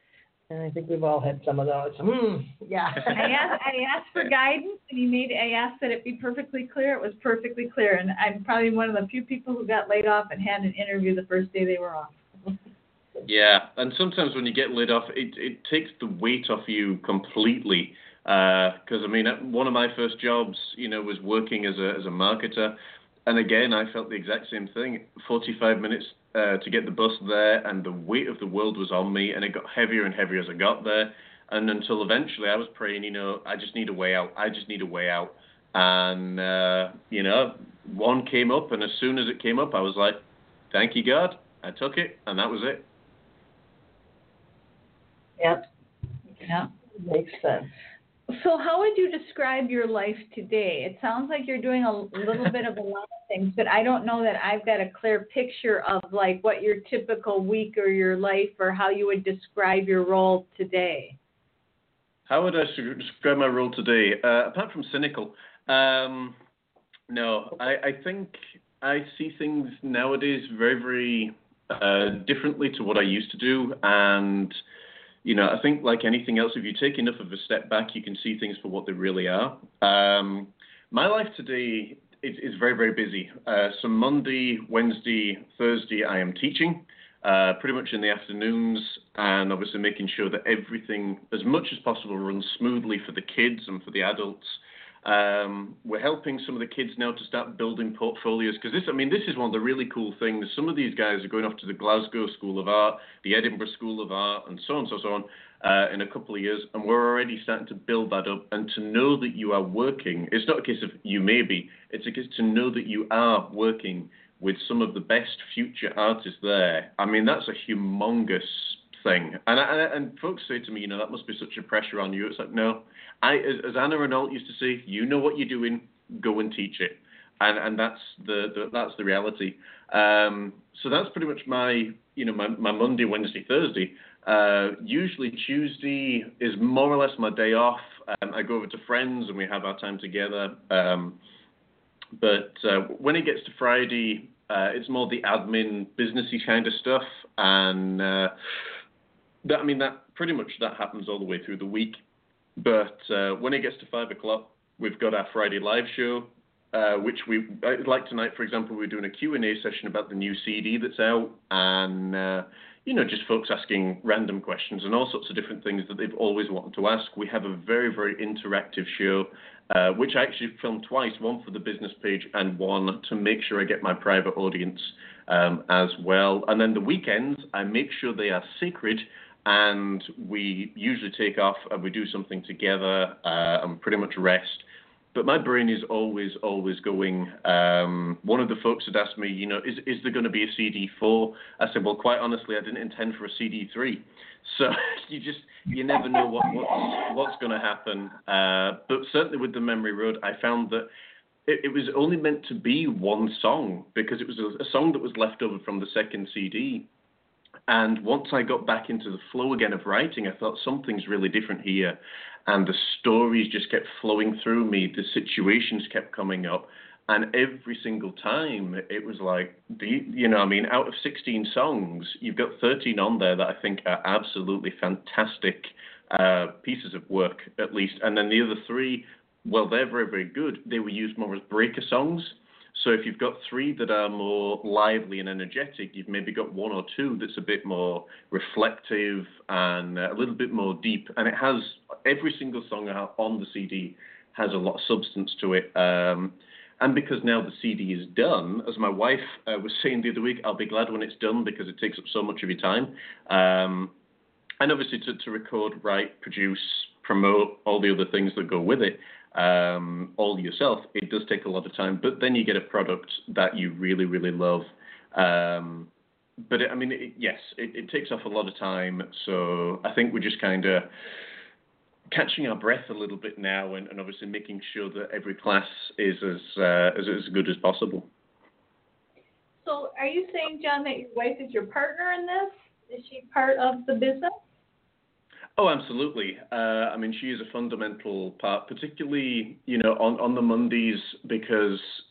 And I think we've all had some of those. Mm, yeah. I asked, I asked for guidance, and he made. I asked that it be perfectly clear. It was perfectly clear, and I'm probably one of the few people who got laid off and had an interview the first day they were off. Yeah, and sometimes when you get laid off, it it takes the weight off you completely. Because uh, I mean, one of my first jobs, you know, was working as a as a marketer, and again, I felt the exact same thing. forty-five minutes uh, to get the bus there, and the weight of the world was on me, and it got heavier and heavier as I got there, and until eventually I was praying, you know, I just need a way out. I just need a way out, and uh, you know, one came up, and as soon as it came up, I was like, thank you, God. I took it, and that was it. Yep. Yeah. Makes sense. So how would you describe your life today? It sounds like you're doing a little bit of a lot of things, but I don't know that I've got a clear picture of like what your typical week or your life or how you would describe your role today. How would I describe my role today? Uh, apart from cynical, um, no, I, I think I see things nowadays very, very uh, differently to what I used to do, and you know, I think like anything else, if you take enough of a step back, you can see things for what they really are. Um, my life today is, is very, very busy. Uh, so Monday, Wednesday, Thursday, I am teaching, uh, pretty much in the afternoons, and obviously making sure that everything, as much as possible, runs smoothly for the kids and for the adults. Um, we're helping some of the kids now to start building portfolios, because this, I mean, this is one of the really cool things. Some of these guys are going off to the Glasgow School of Art, the Edinburgh School of Art, and so on and so, so on uh, in a couple of years, and we're already starting to build that up. And to know that you are working, it's not a case of you may be, it's a case to know that you are working with some of the best future artists there. I mean, that's a humongous thing. And, I, and folks say to me, you know, that must be such a pressure on you. It's like, no. I, as, as Anna Renault used to say, you know what you're doing, go and teach it. And and that's the, the that's the reality. Um, so that's pretty much my, you know, my, my Monday, Wednesday, Thursday. Uh, usually Tuesday is more or less my day off. Um, I go over to friends and we have our time together. Um, but uh, when it gets to Friday, uh, it's more the admin, businessy kind of stuff. And uh, that, I mean, that pretty much that happens all the way through the week. But uh, when it gets to five o'clock, we've got our Friday live show, uh, which we, like tonight, for example, we're doing a Q and A session about the new C D that's out, and, uh, you know, just folks asking random questions and all sorts of different things that they've always wanted to ask. We have a very, very interactive show, uh, which I actually filmed twice, one for the business page and one to make sure I get my private audience um, as well. And then the weekends, I make sure they are sacred, and we usually take off and we do something together uh, and pretty much rest. But my brain is always, always going. Um, one of the folks had asked me, you know, is is there going to be a C D four? I said, well, quite honestly, I didn't intend for a C D three. So you just, you never know what what's, what's going to happen. Uh, but certainly with the Memory Road, I found that it, it was only meant to be one song, because it was a, a song that was left over from the second C D. And once I got back into the flow again of writing, I thought something's really different here. And the stories just kept flowing through me. The situations kept coming up. And every single time it was like, you know, I mean, out of sixteen songs, you've got thirteen on there that I think are absolutely fantastic uh, pieces of work, at least. And then the other three, well, they're very, very good. They were used more as breaker songs. So if you've got three that are more lively and energetic, you've maybe got one or two that's a bit more reflective and a little bit more deep. And it has, every single song on the C D has a lot of substance to it. Um, and because now the C D is done, as my wife uh, was saying the other week, I'll be glad when it's done because it takes up so much of your time. Um, and obviously to, to record, write, produce, promote, all the other things that go with it. Um, all yourself, it does take a lot of time, but then you get a product that you really, really love. Um, but it, I mean, it, yes, it, it takes off a lot of time. So I think we're just kind of catching our breath a little bit now, and, and obviously making sure that every class is as, uh, as as good as possible. So, are you saying, John, that your wife is your partner in this? Is she part of the business? Oh, absolutely. Uh, I mean, she is a fundamental part, particularly, you know, on, on the Mondays, because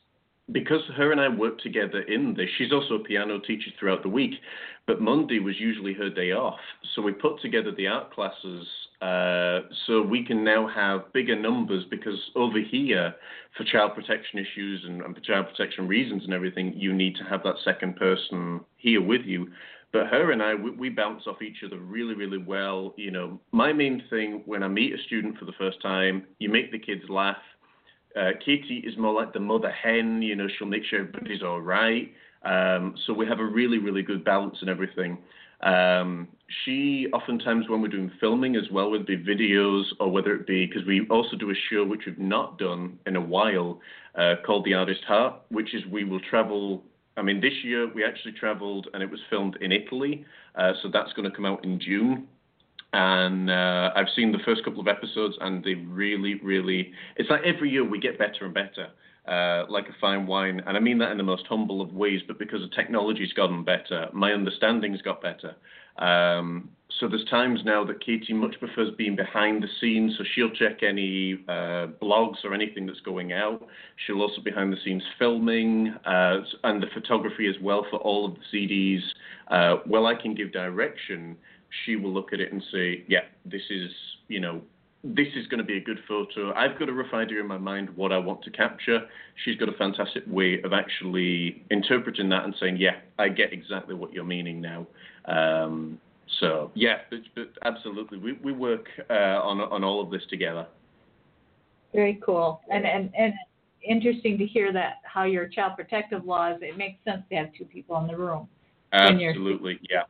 because her and I work together in this, she's also a piano teacher throughout the week, but Monday was usually her day off. So we put together the art classes uh, so we can now have bigger numbers, because over here, for child protection issues and, and for child protection reasons and everything, you need to have that second person here with you. But her and I, we, we bounce off each other really, really well. You know, my main thing when I meet a student for the first time, you make the kids laugh. Uh, Katie is more like the mother hen. You know, she'll make sure everybody's all right. Um, so we have a really, really good balance and everything. Um, she oftentimes, when we're doing filming as well, whether it be videos or whether it be, because we also do a show which we've not done in a while uh, called The Artist Heart, which is we will travel. I mean, this year we actually traveled and it was filmed in Italy. Uh, so that's going to come out in June. And uh, I've seen the first couple of episodes and they really, really, it's like every year we get better and better, uh, like a fine wine. And I mean that in the most humble of ways, but because the technology's gotten better, my understanding's got better. Um, so there's times now that Katie much prefers being behind the scenes, so she'll check any uh, blogs or anything that's going out. She'll also behind the scenes filming uh, and the photography as well for all of the C Ds. Uh, well, I can give direction. She will look at it and say, yeah, this is, you know, this is going to be a good photo. I've got a rough idea in my mind what I want to capture. She's got a fantastic way of actually interpreting that and saying, yeah, I get exactly what you're meaning now. Um, so, yeah, but, but absolutely. We, we work uh, on on all of this together. Very cool. And, and, and interesting to hear that, how your child protective laws, it makes sense to have two people in the room. Absolutely, yeah.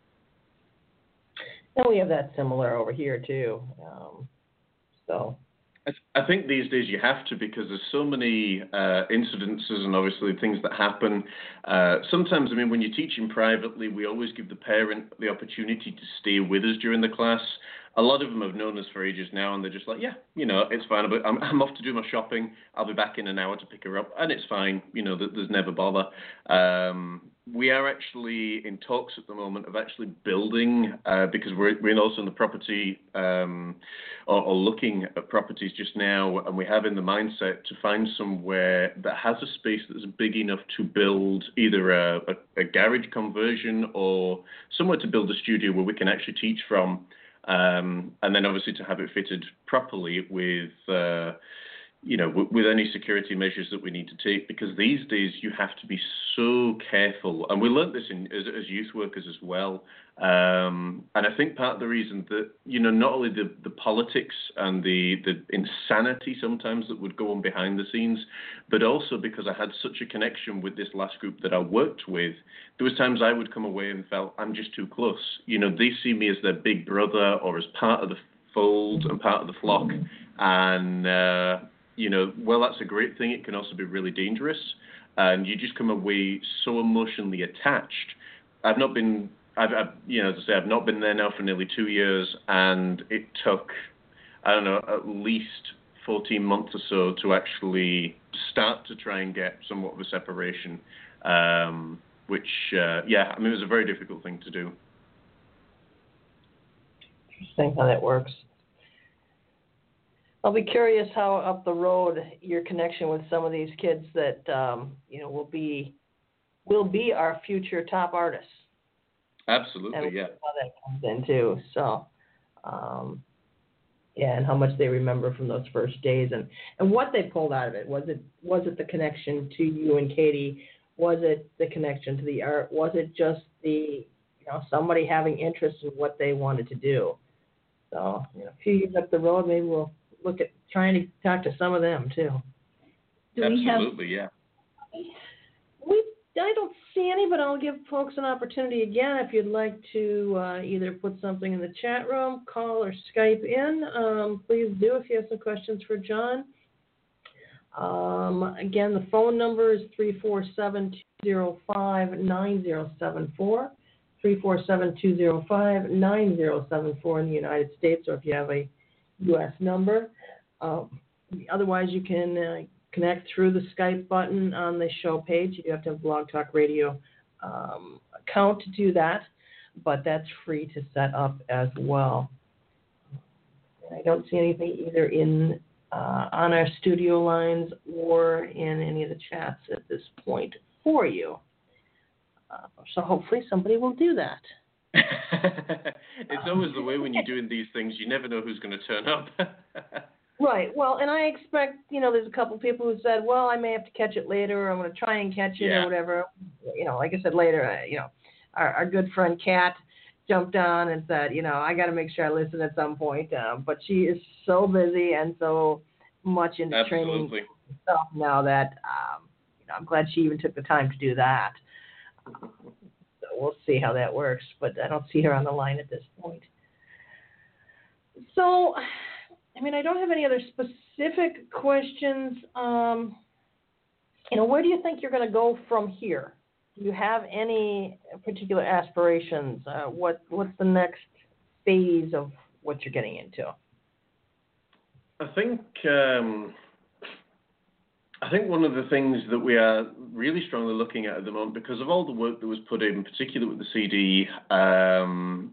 And we have that similar over here, too. Um, so... I think these days you have to, because there's so many uh, incidences and obviously things that happen. Uh, sometimes, I mean, when you're teaching privately, we always give the parent the opportunity to stay with us during the class. A lot of them have known us for ages now, and they're just like, yeah, you know, it's fine. But I'm, I'm off to do my shopping. I'll be back in an hour to pick her up, and it's fine. You know, there's never bother. Um, we are actually in talks at the moment of actually building, uh, because we're, we're also in the property um, or, or looking at properties just now, and we have in the mindset to find somewhere that has a space that's big enough to build either a, a, a garage conversion or somewhere to build a studio where we can actually teach from. Um, and then obviously to have it fitted properly with, uh, you know, w- with any security measures that we need to take, because these days you have to be so careful. And we learned this in, as, as youth workers as well. Um, and I think part of the reason that, you know, not only the, the politics and the, the insanity sometimes that would go on behind the scenes, but also because I had such a connection with this last group that I worked with, there was times I would come away and felt I'm just too close. You know, they see me as their big brother or as part of the fold and part of the flock. And, uh, you know, well, that's a great thing. It can also be really dangerous. And you just come away so emotionally attached. I've not been... I've, I've, you know, as I say, I've not been there now for nearly two years, and it took, I don't know, at least fourteen months or so to actually start to try and get somewhat of a separation, um, which, uh, yeah, I mean, it was a very difficult thing to do. Interesting how that works. I'll be curious how up the road your connection with some of these kids that, um, you know, will be will be our future top artists. Absolutely, and yeah. How that comes in too. So, um, yeah, and how much they remember from those first days, and, and what they pulled out of it. Was it was it the connection to you and Katie? Was it the connection to the art? Was it just the, you know, somebody having interest in what they wanted to do? So, you know, a few years up the road, maybe we'll look at trying to talk to some of them too. Do Absolutely, we have, yeah. We I don't see any, but I'll give folks an opportunity again. If you'd like to uh, either put something in the chat room, call or Skype in, um, please do if you have some questions for John. Um, again, the phone number is three four seven, two zero five, nine zero seven four, three four seven, two zero five, nine zero seven four in the United States, or if you have a U S number. Um, otherwise, you can uh, connect through the Skype button on the show page. You do have to have a Blog Talk Radio um, account to do that, but that's free to set up as well. And I don't see anything either in uh, on our studio lines or in any of the chats at this point for you. Uh, so hopefully somebody will do that. It's always the way when you're doing these things, you never know who's going to turn up. Right. Well, and I expect, you know, there's a couple people who said, well, I may have to catch it later, or I'm going to try and catch it yeah. or whatever. You know, like I said later, uh, you know, our, our good friend Kat jumped on and said, you know, I got to make sure I listen at some point. Uh, but she is so busy and so much into Absolutely. training stuff now that, um, you know, I'm glad she even took the time to do that. So we'll see how that works, but I don't see her on the line at this point. So, I mean, I don't have any other specific questions. Um, you know, where do you think you're going to go from here? Do you have any particular aspirations? Uh, what What's the next phase of what you're getting into? I think um, I think one of the things that we are really strongly looking at at the moment, because of all the work that was put in, particularly with the C D, um,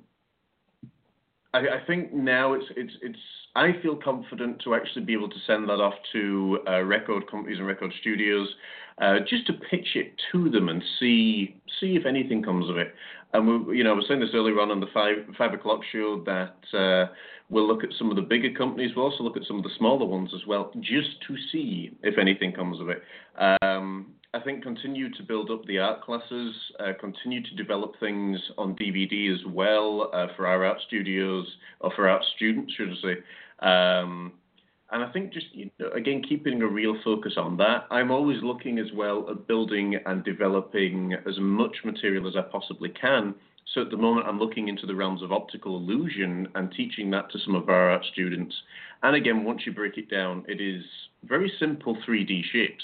I, I think now it's it's it's. I feel confident to actually be able to send that off to uh, record companies and record studios, uh, just to pitch it to them and see see if anything comes of it. And we, you know, I was saying this earlier on on the five five o'clock show that uh, we'll look at some of the bigger companies. We'll also look at some of the smaller ones as well, just to see if anything comes of it. Um, I think continue to build up the art classes, uh, continue to develop things on D V D as well uh, for our art studios, or for art students, should I say. Um, and I think just, you know, again, keeping a real focus on that. I'm always looking as well at building and developing as much material as I possibly can. So at the moment, I'm looking into the realms of optical illusion and teaching that to some of our art students. And again, once you break it down, it is very simple three D shapes.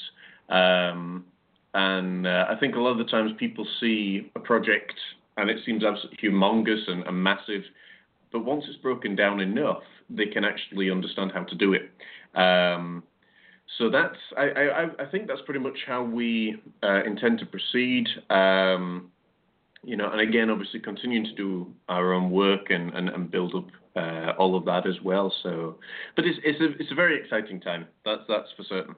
Um, and uh, I think a lot of the times people see a project and it seems absolutely humongous and, and massive. But once it's broken down enough, they can actually understand how to do it. Um, so that's, I, I, I think that's pretty much how we uh, intend to proceed. Um, you know, and again, obviously continuing to do our own work and, and, and build up uh, all of that as well. So, but it's it's a it's a very exciting time. That's that's for certain.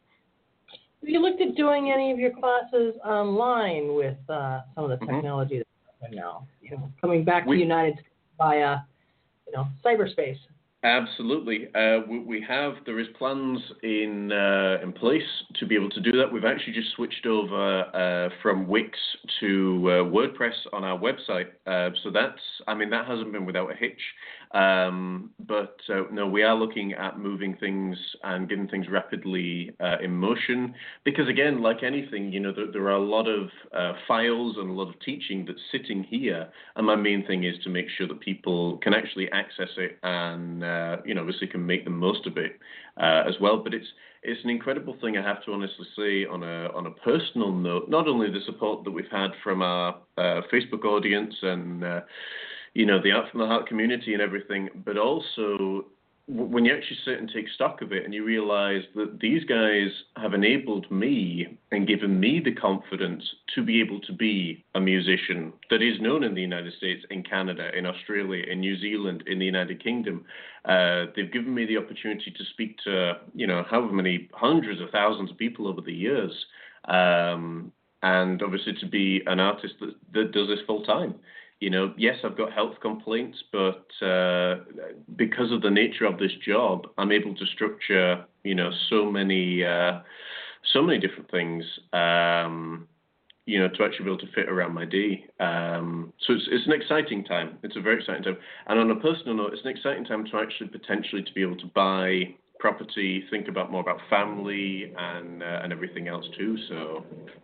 Have you looked at doing any of your classes online with uh, some of the technology mm-hmm. that's now? You know, coming back we, to the United States via, you know, cyberspace. Absolutely. Uh, we, we have, there is plans in uh, in place to be able to do that. We've actually just switched over uh, from Wix to uh, WordPress on our website. Uh, so that's, I mean, that hasn't been without a hitch. Um, but uh, no, we are looking at moving things and getting things rapidly uh, in motion. Because again, like anything, you know, there, there are a lot of uh, files and a lot of teaching that's sitting here. And my main thing is to make sure that people can actually access it and Uh, you know, obviously can make the most of it uh, as well. But it's it's an incredible thing, I have to honestly say, on a on a personal note. Not only the support that we've had from our uh, Facebook audience and uh, you know, the Art from the Heart community and everything, but also when you actually sit and take stock of it and you realize that these guys have enabled me and given me the confidence to be able to be a musician that is known in the United States, in Canada, in Australia, in New Zealand, in the United Kingdom. Uh, they've given me the opportunity to speak to, you know, however many hundreds of thousands of people over the years. Um, and obviously to be an artist that, that does this full time. You know, yes, I've got health complaints, but uh, because of the nature of this job, I'm able to structure, you know, so many, uh, so many different things, um, you know, to actually be able to fit around my day. Um, so it's, it's an exciting time. It's a very exciting time. And on a personal note, it's an exciting time to actually potentially to be able to buy property, think about more about family and uh, and everything else too. So.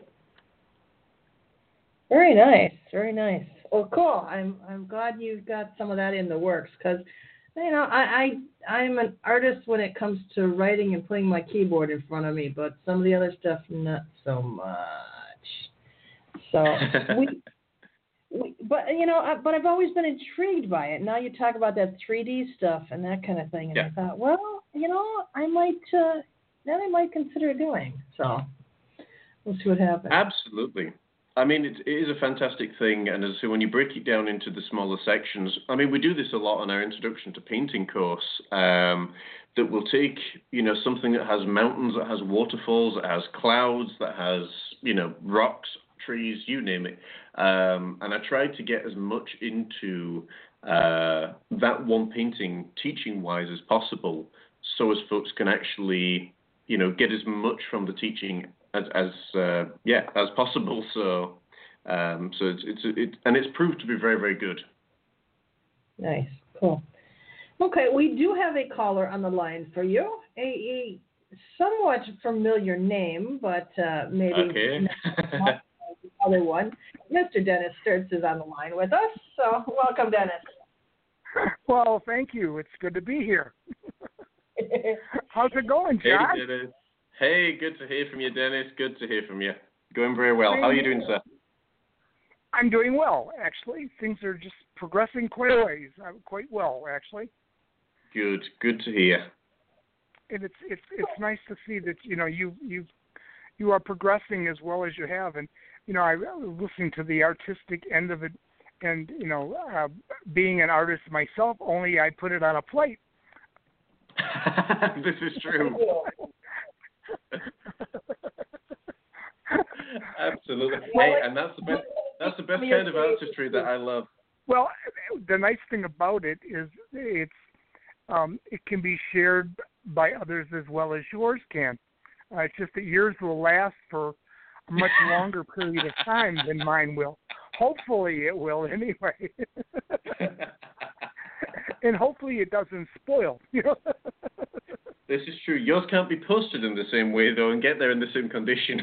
Very nice, very nice. Well, cool. I'm I'm glad you've got some of that in the works because, you know, I, I I'm an artist when it comes to writing and playing my keyboard in front of me, but some of the other stuff not so much. So we, we but you know, I, but I've always been intrigued by it. Now you talk about that three D stuff and that kind of thing, and yeah. I thought, well, you know, I might uh, that I might consider doing. So we'll see what happens. Absolutely. I mean, it, it is a fantastic thing, and as I say, when you break it down into the smaller sections, I mean, we do this a lot on our Introduction to Painting course, um, that will take, you know, something that has mountains, that has waterfalls, that has clouds, that has, you know, rocks, trees, you name it, um, and I tried to get as much into uh, that one painting, teaching-wise, as possible, so as folks can actually, you know, get as much from the teaching as, as uh, yeah, as possible. So, um, so it's it's it, and it's proved to be very, very good. Nice, cool. Okay, we do have a caller on the line for you. A, a somewhat familiar name, but uh, maybe Okay. not the other one. Mister Dennis Sturts is on the line with us. So, welcome, Dennis. Well, thank you. It's good to be here. How's it going, John? Hey, Dennis. Hey, good to hear from you, Dennis. Good to hear from you. Going very well. How are you doing, sir? I'm doing well, actually. Things are just progressing quite a ways. I'm quite well, actually. Good. Good to hear. And it's it's it's nice to see that you know you you you are progressing as well as you have. And you know, I was listening to the artistic end of it, and you know, uh, being an artist myself, only I put it on a plate. This is true. Absolutely. Hey, and that's the best. That's the best kind of artistry that I love. Well, the nice thing about it is it's um, it can be shared by others as well as yours can. Uh, it's just that yours will last for a much longer period of time than mine will. Hopefully, it will anyway. And hopefully, it doesn't spoil. You know. This is true. Yours can't be posted in the same way, though, and get there in the same condition.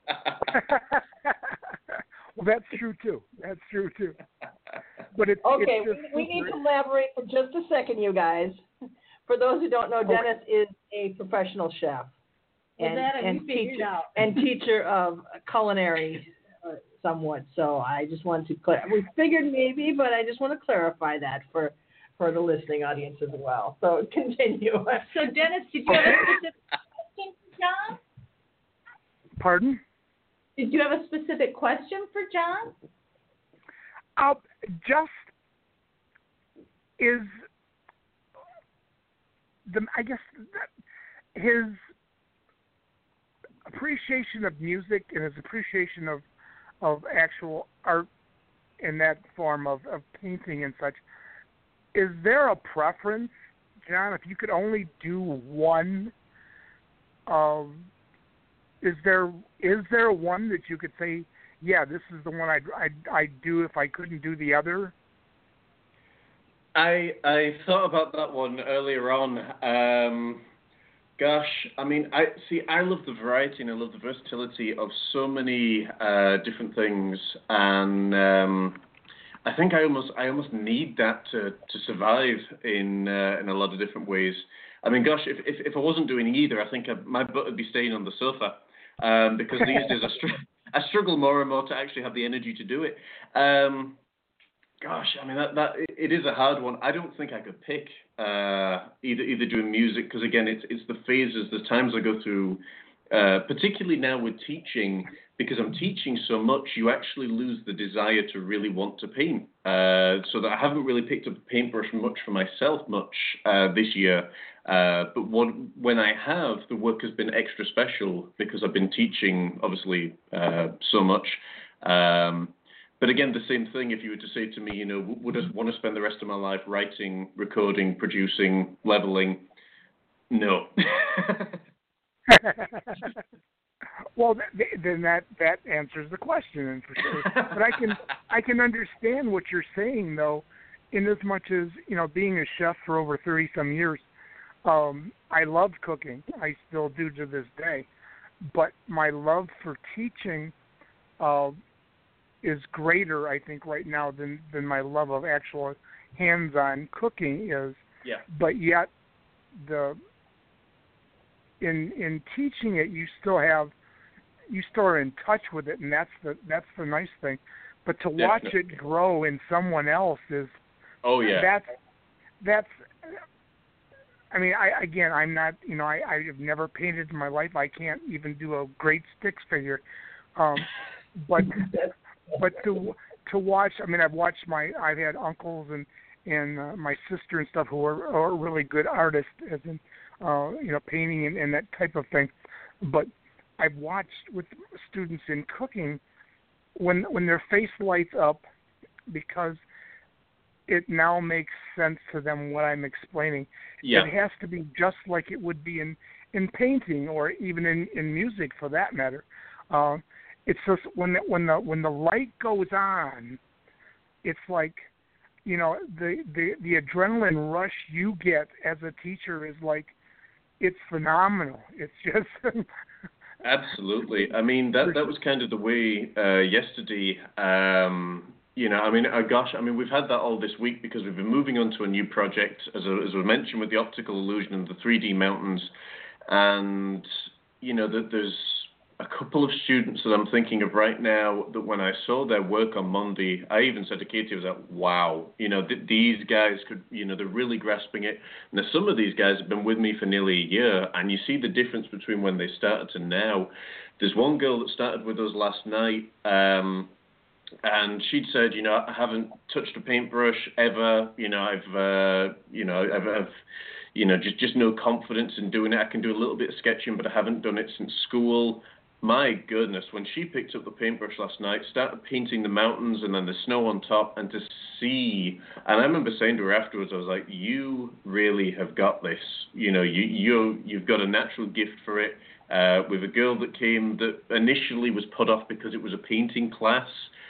Well, that's true, too. That's true, too. But it's, okay, it's we, we need to elaborate for just a second, you guys. For those who don't know, Dennis okay. is a professional chef. Well, and, that and, teacher, out. and teacher of culinary uh, somewhat. So I just wanted to clarify. We figured maybe, but I just want to clarify that for for the listening audience as well. So continue. So Dennis, did you have a specific question for John? Pardon? Did you have a specific question for John? Uh, just is the I guess his appreciation of music and his appreciation of of actual art in that form of, of painting and such. Is there a preference, John, if you could only do one? Uh, is there is there one that you could say, yeah, this is the one I'd, I'd, I'd do if I couldn't do the other? I I thought about that one earlier on. Um, gosh, I mean, I see. I love the variety and I love the versatility of so many uh, different things, and um, I think I almost I almost need that to, to survive in uh, in a lot of different ways. I mean, gosh, if if, if I wasn't doing either, I think I, my butt would be staying on the sofa um, because these days I, str- I struggle more and more to actually have the energy to do it. Um, gosh, I mean that that it is a hard one. I don't think I could pick uh, either either doing music because again, it's it's the phases, the times I go through. Uh, particularly now with teaching, because I'm teaching so much, you actually lose the desire to really want to paint. Uh, so that I haven't really picked up a paintbrush much for myself much uh, this year. Uh, but what, when I have, the work has been extra special because I've been teaching, obviously, uh, so much. Um, but again, the same thing, if you were to say to me, you know, would I want to spend the rest of my life writing, recording, producing, leveling? No. Well, th- then that, that answers the question, for sure. But I can I can understand what you're saying, though, in as much as, you know, being a chef for over thirty some years, um, I love cooking. I still do to this day. But my love for teaching uh, is greater, I think, right now than, than my love of actual hands-on cooking is. Yeah. But yet, the in in teaching it, you still have you still are in touch with it, and that's the that's the nice thing. But to watch Definitely. it grow in someone else is oh yeah that's that's. I mean, I again, I'm not you know I I have never painted in my life. I can't even do a great stick figure, um, but but to to watch, I mean, I've watched my, I've had uncles and and uh, my sister and stuff who are, are really good artists, as in, uh, you know, painting and, and that type of thing. But I've watched with students in cooking when when their face lights up because it now makes sense to them what I'm explaining. Yeah. It has to be just like it would be in, in painting or even in, in music for that matter. Uh, it's just when the, when the when the light goes on, it's like, you know, the, the, the adrenaline rush you get as a teacher is like, it's phenomenal. It's just Absolutely. I mean, that that was kind of the way uh, yesterday. Um, you know, I mean, uh, gosh, I mean, we've had that all this week because we've been moving on to a new project, as I, as we mentioned, with the optical illusion and the three D mountains. And, you know, that there's a couple of students that I'm thinking of right now that when I saw their work on Monday, I even said to Katie, I was like, wow, you know, th- these guys could, you know, they're really grasping it. Now, some of these guys have been with me for nearly a year, and you see the difference between when they started to now. There's one girl that started with us last night, um, and she'd said, you know, I haven't touched a paintbrush ever, you know, I've, uh, you know, I've, I've you know, just, just no confidence in doing it. I can do a little bit of sketching, but I haven't done it since school. My goodness, when she picked up the paintbrush last night, started painting the mountains and then the snow on top, and to see, and I remember saying to her afterwards, I was like, you really have got this. You know, you, you, you've got a natural gift for it. Uh, with a girl that came that initially was put off because it was a painting class,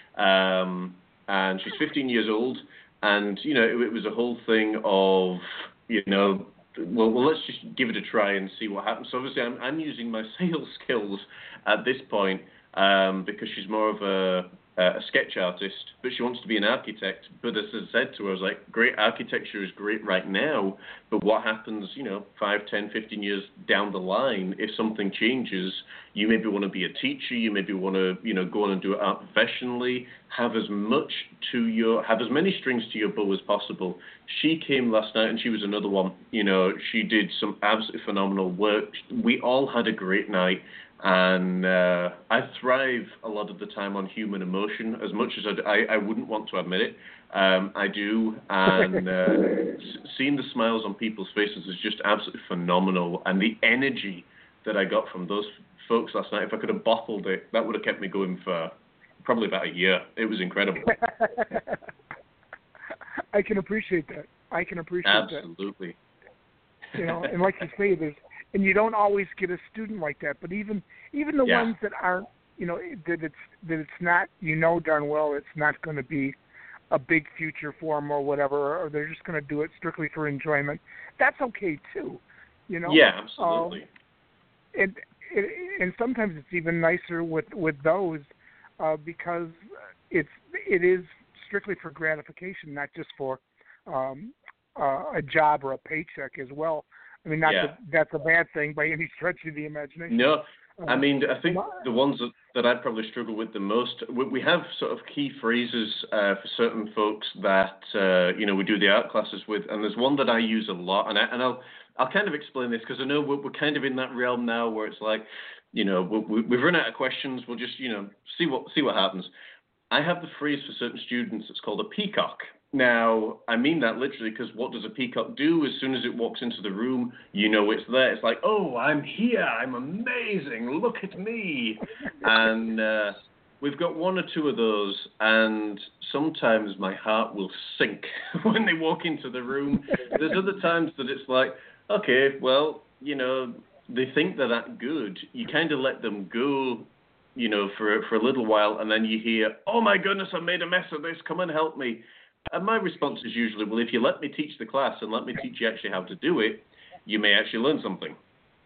um, and she's fifteen years old, and, you know, it, it was a whole thing of, you know, Well, well, let's just give it a try and see what happens. So obviously, I'm, I'm using my sales skills at this point um, because she's more of a, a sketch artist, but she wants to be an architect. But as I said to her, I was like, great, architecture is great right now, but what happens, you know, five, ten, fifteen years down the line, if something changes, you maybe want to be a teacher, you maybe want to, you know, go on and do it art professionally, have as much to your, have as many strings to your bow as possible. She came last night and she was another one. You know, she did some absolutely phenomenal work. We all had a great night. And uh, I thrive a lot of the time on human emotion, as much as I, I, I wouldn't want to admit it. Um, I do, and uh, seeing the smiles on people's faces is just absolutely phenomenal. And the energy that I got from those folks last night, if I could have bottled it, that would have kept me going for probably about a year. It was incredible. I can appreciate that. I can appreciate absolutely. that. Absolutely. You know, and like you say, there's, and you don't always get a student like that, but even even the yeah. ones that aren't, you know, that it's that it's not, you know darn well it's not going to be a big future for them or whatever, or they're just going to do it strictly for enjoyment. That's okay too, you know. Yeah, absolutely. Um, and it, and sometimes it's even nicer with with those uh, because it's it is strictly for gratification, not just for um, uh, a job or a paycheck as well. I mean, not yeah. that that's a bad thing by any stretch of the imagination. No, uh, I mean, I think the ones that, that I'd probably struggle with the most, we, we have sort of key phrases uh, for certain folks that, uh, you know, we do the art classes with, and there's one that I use a lot, and, I, and I'll I'll kind of explain this because I know we're, we're kind of in that realm now where it's like, you know, we, we've run out of questions, we'll just, you know, see what see what happens. I have the phrase for certain students, it's called a peacock. Now, I mean that literally because what does a peacock do? As soon as it walks into the room, you know it's there. It's like, oh, I'm here. I'm amazing. Look at me. And uh, we've got one or two of those, and sometimes my heart will sink when they walk into the room. There's other times that it's like, okay, well, you know, they think they're that good. You kind of let them go, you know, for, for a little while, and then you hear, oh, my goodness, I made a mess of this. Come and help me. And my response is usually, well, if you let me teach the class and let me teach you actually how to do it, you may actually learn something.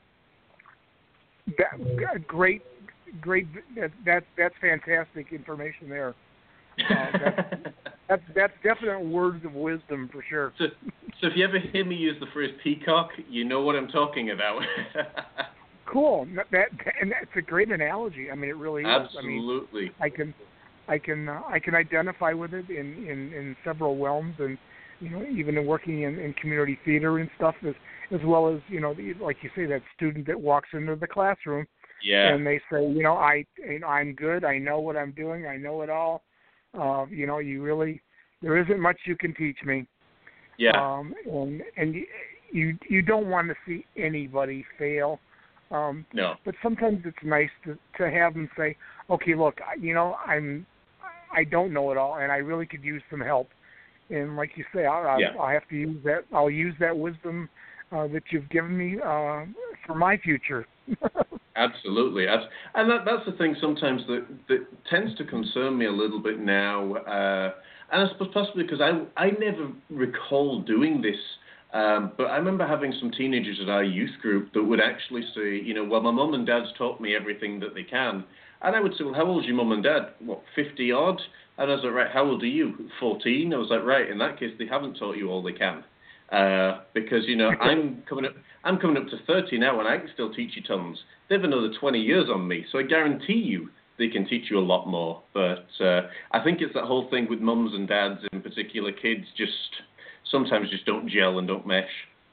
That, great, great. That, that that's fantastic information there. Uh, that's, that's that's definite words of wisdom for sure. So, so if you ever hear me use the phrase peacock, you know what I'm talking about. Cool. That and that's a great analogy. I mean, it really is. Absolutely. I mean, I can. I can uh, I can identify with it in, in, in several realms, and you know, even in working in, in community theater and stuff, as as well as, you know, the, like you say, that student that walks into the classroom Yeah. And they say, you know, I, you know, I'm good. I know what I'm doing. I know it all. Uh, you know, you really, there isn't much you can teach me. Yeah. Um, and and you, you you don't want to see anybody fail. Um, no. But sometimes it's nice to to have them say, okay, look, you know, I'm, I don't know it all, and I really could use some help. And like you say, I'll, yeah. I'll have to use that. I'll use that wisdom uh, that you've given me uh, for my future. Absolutely, and that, that's the thing sometimes that, that tends to concern me a little bit now, uh, and I suppose possibly because I, I never recall doing this, um, but I remember having some teenagers at our youth group that would actually say, you know, well, my mum and dad's taught me everything that they can, and I would say, well, how old's your mum and dad? What, fifty odd? And I was like, right, how old are you? fourteen? I was like, right, in that case, they haven't taught you all they can. Uh, because, you know, I'm coming up I'm coming up to thirty now, and I can still teach you tons. They have another twenty years on me, so I guarantee you they can teach you a lot more. But uh, I think it's that whole thing with mums and dads, in particular, kids just sometimes just don't gel and don't mesh.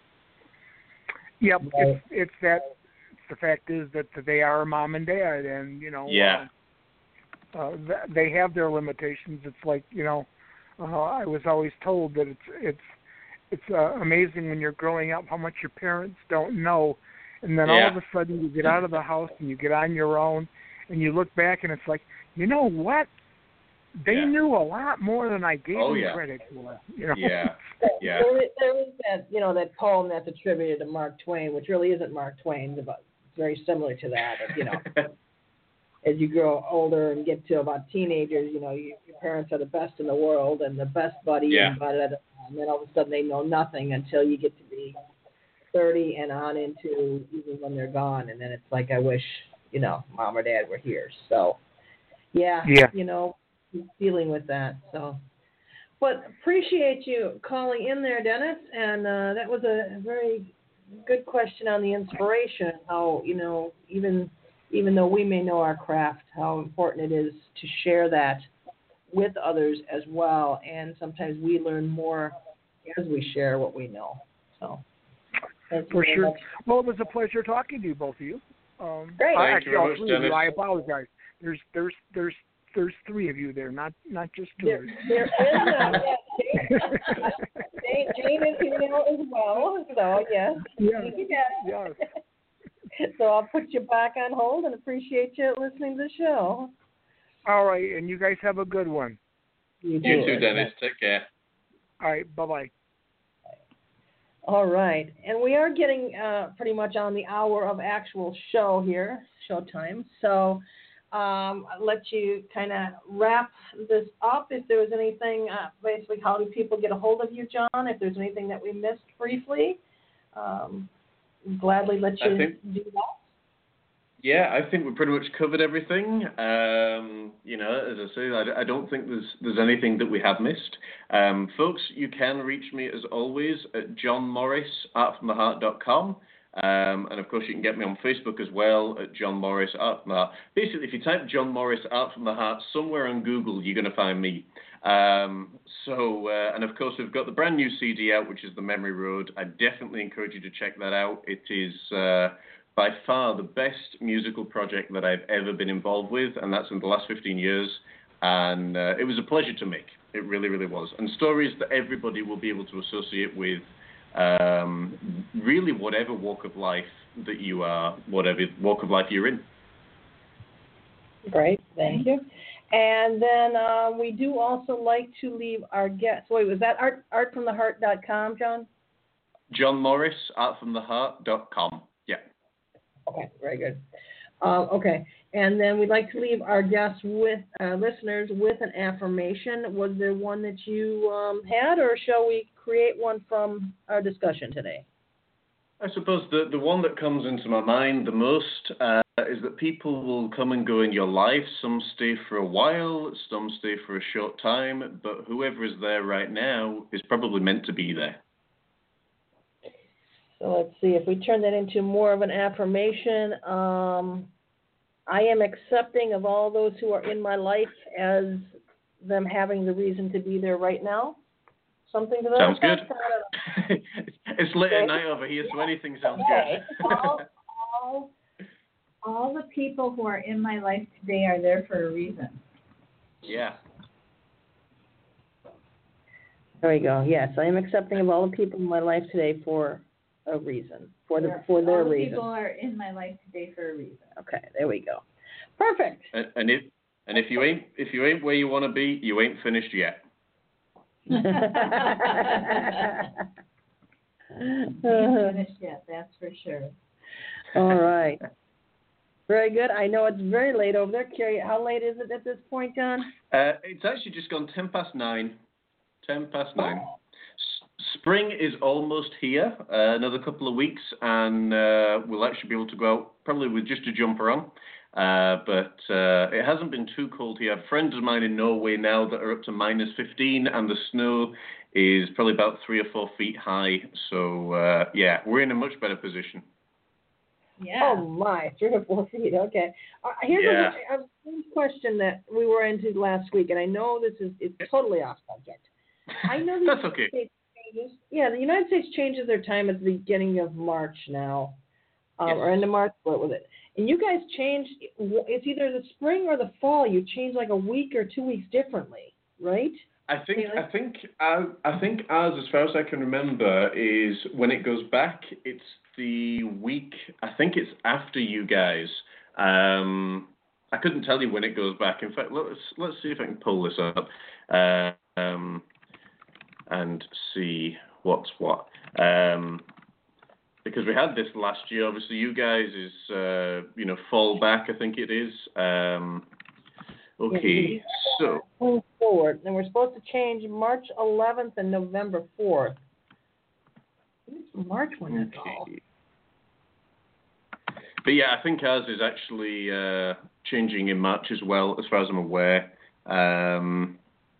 Yep, it's, it's that. The fact is that they are mom and dad, and you know, yeah, uh, uh, they have their limitations. It's like, you know, uh, I was always told that it's it's it's uh, amazing when you're growing up how much your parents don't know, and then yeah. all of a sudden you get out of the house and you get on your own, and you look back and it's like, you know what? They yeah. knew a lot more than I gave oh, them yeah. credit for. You know? Yeah, yeah. There is, there is that, you know, that poem that's attributed to Mark Twain, which really isn't Mark Twain, but it's very similar to that. Of, you know, as you grow older and get to about teenagers, you know, you, your parents are the best in the world and the best buddy, yeah. and, blah, blah, blah, and then all of a sudden they know nothing until you get to be thirty and on into even when they're gone, and then it's like, I wish, you know, mom or dad were here. So, yeah, yeah. you know, dealing with that. So, but appreciate you calling in there, Dennis. And uh, that was a very good question on the inspiration. How, you know, even even though we may know our craft, how important it is to share that with others as well. And sometimes we learn more as we share what we know. So, thank you for very sure. much. Well, it was a pleasure talking to you, both of you. Um, Great. I, Thank actually, you all very three much, of you. Dennis. I apologize. There's there's there's there's three of you there, not not just two. There, there is uh, yeah, Jane, Jane is here as well. So yes, Yeah. yes. Yes. So I'll put you back on hold and appreciate you listening to the show. All right, and you guys have a good one. You, You too, Dennis. Take care. All right, bye-bye. All right, and we are getting uh, pretty much on the hour of actual show here, showtime. So um, I'll let you kind of wrap this up. If there was anything, uh, basically, how do people get a hold of you, John? If there's anything that we missed briefly, um, gladly let you think- do that. Yeah, I think we pretty much covered everything. Um, you know, as I say, I, I don't think there's there's anything that we have missed. Um, folks, you can reach me as always at john morris art from the heart dot com. Um, and of course, you can get me on Facebook as well at John Morris Art from the Heart. Basically, if you type John Morris Art from the Heart somewhere on Google, you're going to find me. Um, so, uh, and of course, we've got the brand new C D out, which is The Memory Road. I definitely encourage you to check that out. It is uh, by far the best musical project that I've ever been involved with, and that's in the last fifteen years. And uh, it was a pleasure to make. It really, really was. And stories that everybody will be able to associate with um, really whatever walk of life that you are, whatever walk of life you're in. Great, thank you. And then uh, we do also like to leave our guests. Wait, was that art art from the heart dot com, John? John Morris art from the heart dot com. Yeah. Okay, very good. Uh, okay, and then we'd like to leave our guests with uh, listeners with an affirmation. Was there one that you um, had, or shall we create one from our discussion today? I suppose the, the one that comes into my mind the most uh, is that people will come and go in your life. Some stay for a while, some stay for a short time, but whoever is there right now is probably meant to be there. So let's see, if we turn that into more of an affirmation, um, I am accepting of all those who are in my life as them having the reason to be there right now. Something to that Sounds effect? good. It's late at night over here, so anything sounds Okay. good. all, all, all the people who are in my life today are there for a reason. Yeah. There we go. Yes, I am accepting of all the people in my life today for a reason, for the They're- for their all the reason. people are in my life today for a reason. Okay, there we go. Perfect. And, and if and if you ain't if you ain't where you want to be, you ain't finished yet. Ain't finished yet, that's for sure. All right. Very good. I know it's very late over there. Carrie, how late is it at this point, John? Uh, it's actually just gone ten past nine. Ten past nine. Oh. S- spring is almost here. Uh, another couple of weeks, and uh, we'll actually be able to go out probably with just a jumper on. Uh, but uh, it hasn't been too cold here. I have friends of mine in Norway now that are up to minus fifteen, and the snow is probably about three or four feet high. So uh, yeah, we're in a much better position. Yeah. Oh my, three or four feet. Okay. Uh, here's Yeah. a, a question that we were into last week, and I know this is it's totally off subject. I know the That's United okay. States changes. Yeah, the United States changes their time at the beginning of March now, um, Yes. or end of March. What was it? And you guys change. It's either the spring or the fall. You change like a week or two weeks differently, right? I think Really? I think I, I think ours, as far as I can remember, is when it goes back. It's the week. I think it's after you guys. Um, I couldn't tell you when it goes back. In fact, let's let's see if I can pull this up uh, um, and see what's what. Um, because we had this last year. Obviously, you guys is uh, you know fall back. I think it is. Um, okay, so. Move forward, and we're supposed to change March eleventh and November fourth. It's March when that's all. Okay. But yeah, I think ours is actually uh, changing in March as well, as far as I'm aware. Um,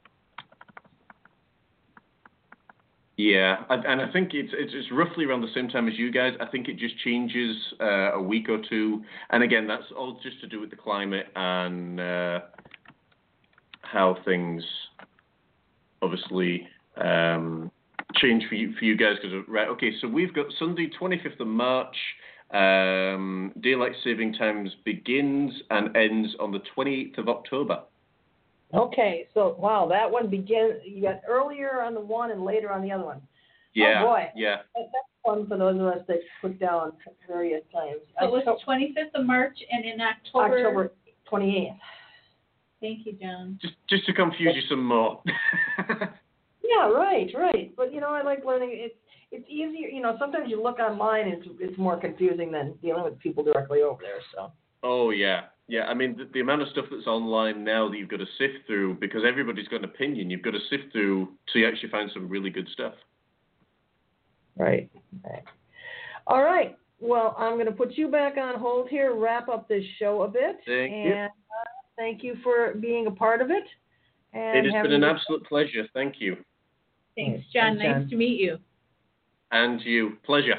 yeah, and, and I think it's, it's it's roughly around the same time as you guys. I think it just changes uh, a week or two, and again, that's all just to do with the climate and uh, how things obviously um, change for you for you guys. Because right, okay, so we've got Sunday, twenty-fifth of March. Um, daylight saving times begins and ends on the twenty-eighth of October. Okay, so wow, that one begins. You got earlier on the one and later on the other one. Yeah, Oh boy, yeah. That- that's fun for those of us that put down various times. So it was Octo- twenty-fifth of March, and in October. October twenty-eighth. Thank you, John. Just just to confuse you some more. Yeah, right, right. But you know, I like learning. It's it's easier. You know, sometimes you look online and it's, it's more confusing than dealing with people directly over there. So. Oh yeah, yeah. I mean, the, the amount of stuff that's online now that you've got to sift through, because everybody's got an opinion. You've got to sift through to actually find some really good stuff. Right. Right. All right. Well, I'm going to put you back on hold here, wrap up this show a bit, Thank and you. uh, thank you for being a part of it. And It has having been an a- absolute pleasure. Thank you. Thanks, Thanks, John. John. Nice to meet you. And you. Pleasure.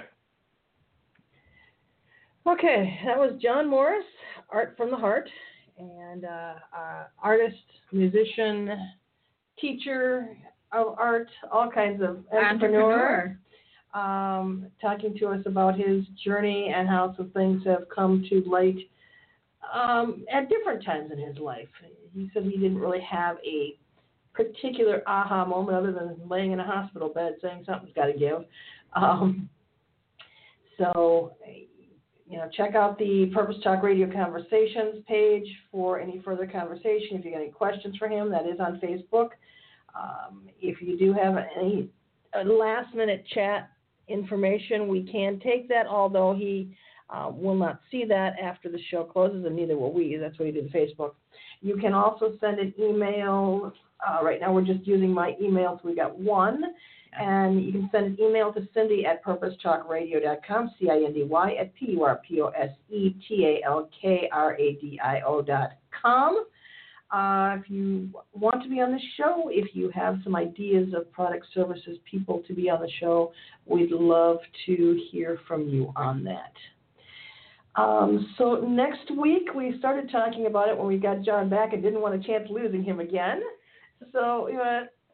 Okay, that was John Morris, Art from the Heart, and uh, uh, artist, musician, teacher of art, all kinds of entrepreneur. Um, talking to us about his journey and how some things have come to light um, at different times in his life. He said he didn't really have a particular aha moment other than laying in a hospital bed saying something's got to give. Um, so, you know, check out the Purpose Talk Radio Conversations page for any further conversation. If you got any questions for him, that is on Facebook. Um, if you do have any last-minute chat information, we can take that, although he uh, will not see that after the show closes, and neither will we. That's what we do to Facebook. You can also send an email. Uh, right now we're just using my email, so we got one. And you can send an email to Cindy at purpose talk radio dot com, C I N D Y at P U R P O S E T A L K R A D I O dot com. Uh, if you want to be on the show, if you have some ideas of product, services, people to be on the show, we'd love to hear from you on that. Um, so next week, we started talking about it when we got John back and didn't want a chance losing him again. So uh,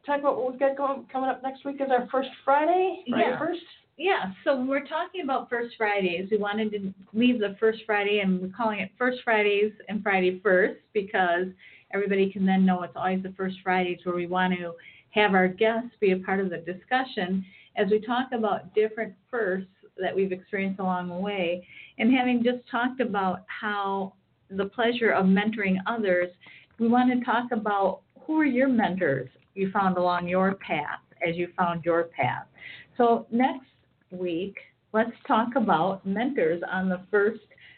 talk about what we've got going coming up next week? Is our first Friday? Friday Yeah. first? Yeah, so when we're talking about First Fridays, we wanted to leave the First Friday, and we're calling it First Fridays and Friday First because everybody can then know it's always the First Fridays where we want to have our guests be a part of the discussion as we talk about different firsts that we've experienced along the way. And having just talked about how the pleasure of mentoring others, we want to talk about who are your mentors you found along your path as you found your path. So next week, let's talk about mentors on the first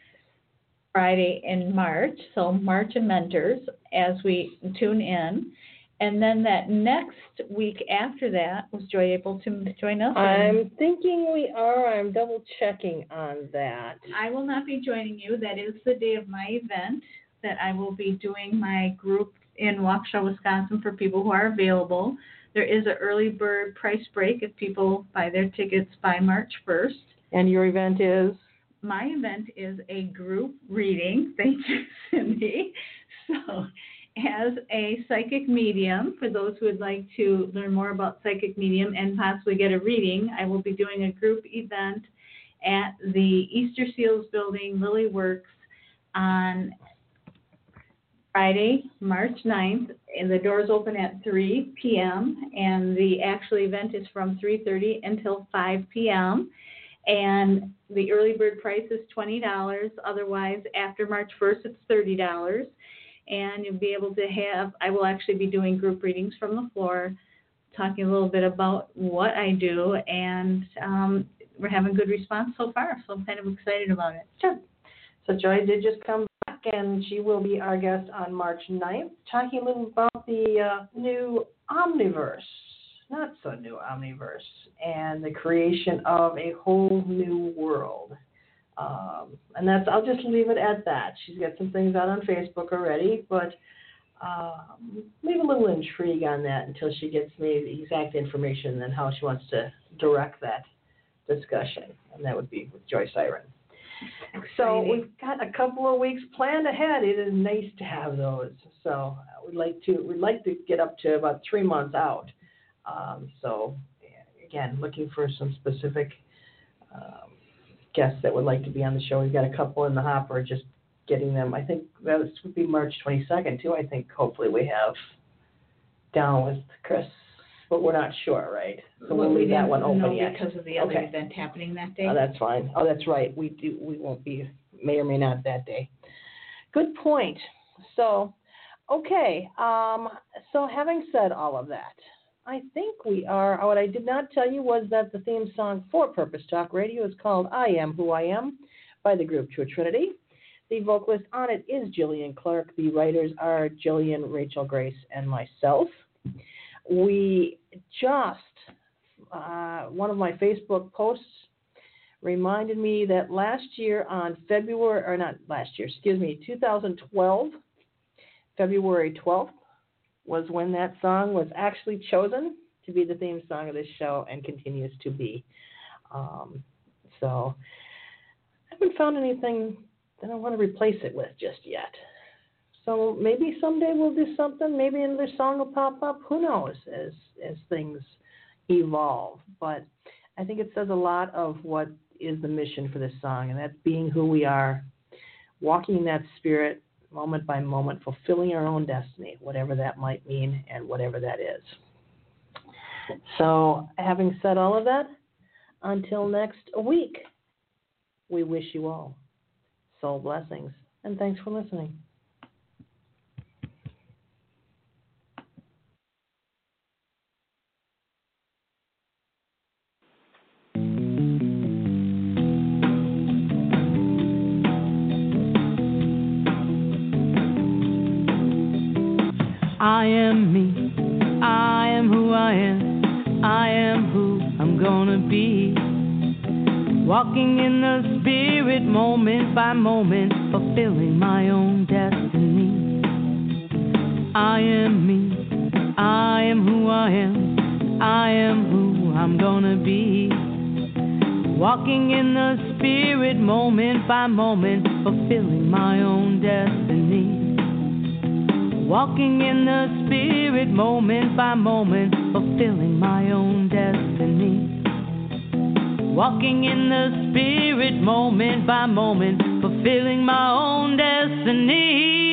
Friday in March. So March and mentors as we tune in. And then that next week after that, was Joy able to join us? I'm thinking we are. I'm double checking on that. I will not be joining you. That is the day of my event that I will be doing my group in Waukesha, Wisconsin for people who are available. There is an early bird price break if people buy their tickets by March first. And your event is? My event is a group reading. Thank you, Cindy. So as a psychic medium, for those who would like to learn more about psychic medium and possibly get a reading, I will be doing a group event at the Easter Seals Building, Lily Works, on Friday, March ninth, and the doors open at three p.m., and the actual event is from three thirty until five p.m., and the early bird price is twenty dollars. Otherwise, after March first, it's thirty dollars, and you'll be able to have, I will actually be doing group readings from the floor, talking a little bit about what I do, and um, we're having good response so far, so I'm kind of excited about it. Sure. So Joy did just come back, and she will be our guest on March ninth, talking a little about the uh, new Omniverse, not so new Omniverse, and the creation of a whole new world. Um, and that's, I'll just leave it at that. She's got some things out on Facebook already, but um, leave a little intrigue on that until she gets me the exact information and how she wants to direct that discussion. And that would be with Joy Siren. So we've got a couple of weeks planned ahead. It is nice to have those. So we'd like to we'd like to get up to about three months out. Um, so again, looking for some specific um, guests that would like to be on the show. We've got a couple in the hopper, just getting them. I think that would be March twenty-second too. I think hopefully we have down with Chris, but we're not sure, right? So we'll, we'll leave that one open yet. Because of the other okay. event happening that day. Oh, that's fine. Oh, that's right. We do. We won't be, may or may not that day. Good point. So, okay. Um, so having said all of that, I think we are. What I did not tell you was that the theme song for Purpose Talk Radio is called "I Am Who I Am" by the group True Trinity. The vocalist on it is Jillian Clark. The writers are Jillian, Rachel Grace, and myself. We just, uh, one of my Facebook posts reminded me that last year on February, or not last year, excuse me, two thousand twelve, February twelfth, was when that song was actually chosen to be the theme song of this show and continues to be. Um, so I haven't found anything that I want to replace it with just yet. So maybe someday we'll do something. Maybe another song will pop up. Who knows as as things evolve. But I think it says a lot of what is the mission for this song, and that's being who we are, walking in that spirit moment by moment, fulfilling our own destiny, whatever that might mean and whatever that is. So having said all of that, until next week, we wish you all soul blessings, and thanks for listening. I am me, I am who I am, I am who I'm gonna be. Walking in the spirit moment by moment, fulfilling my own destiny. I am me, I am who I am, I am who I'm gonna be. Walking in the spirit moment by moment, fulfilling my own destiny. Walking in the spirit moment by moment, fulfilling my own destiny. Walking in the spirit moment by moment, fulfilling my own destiny.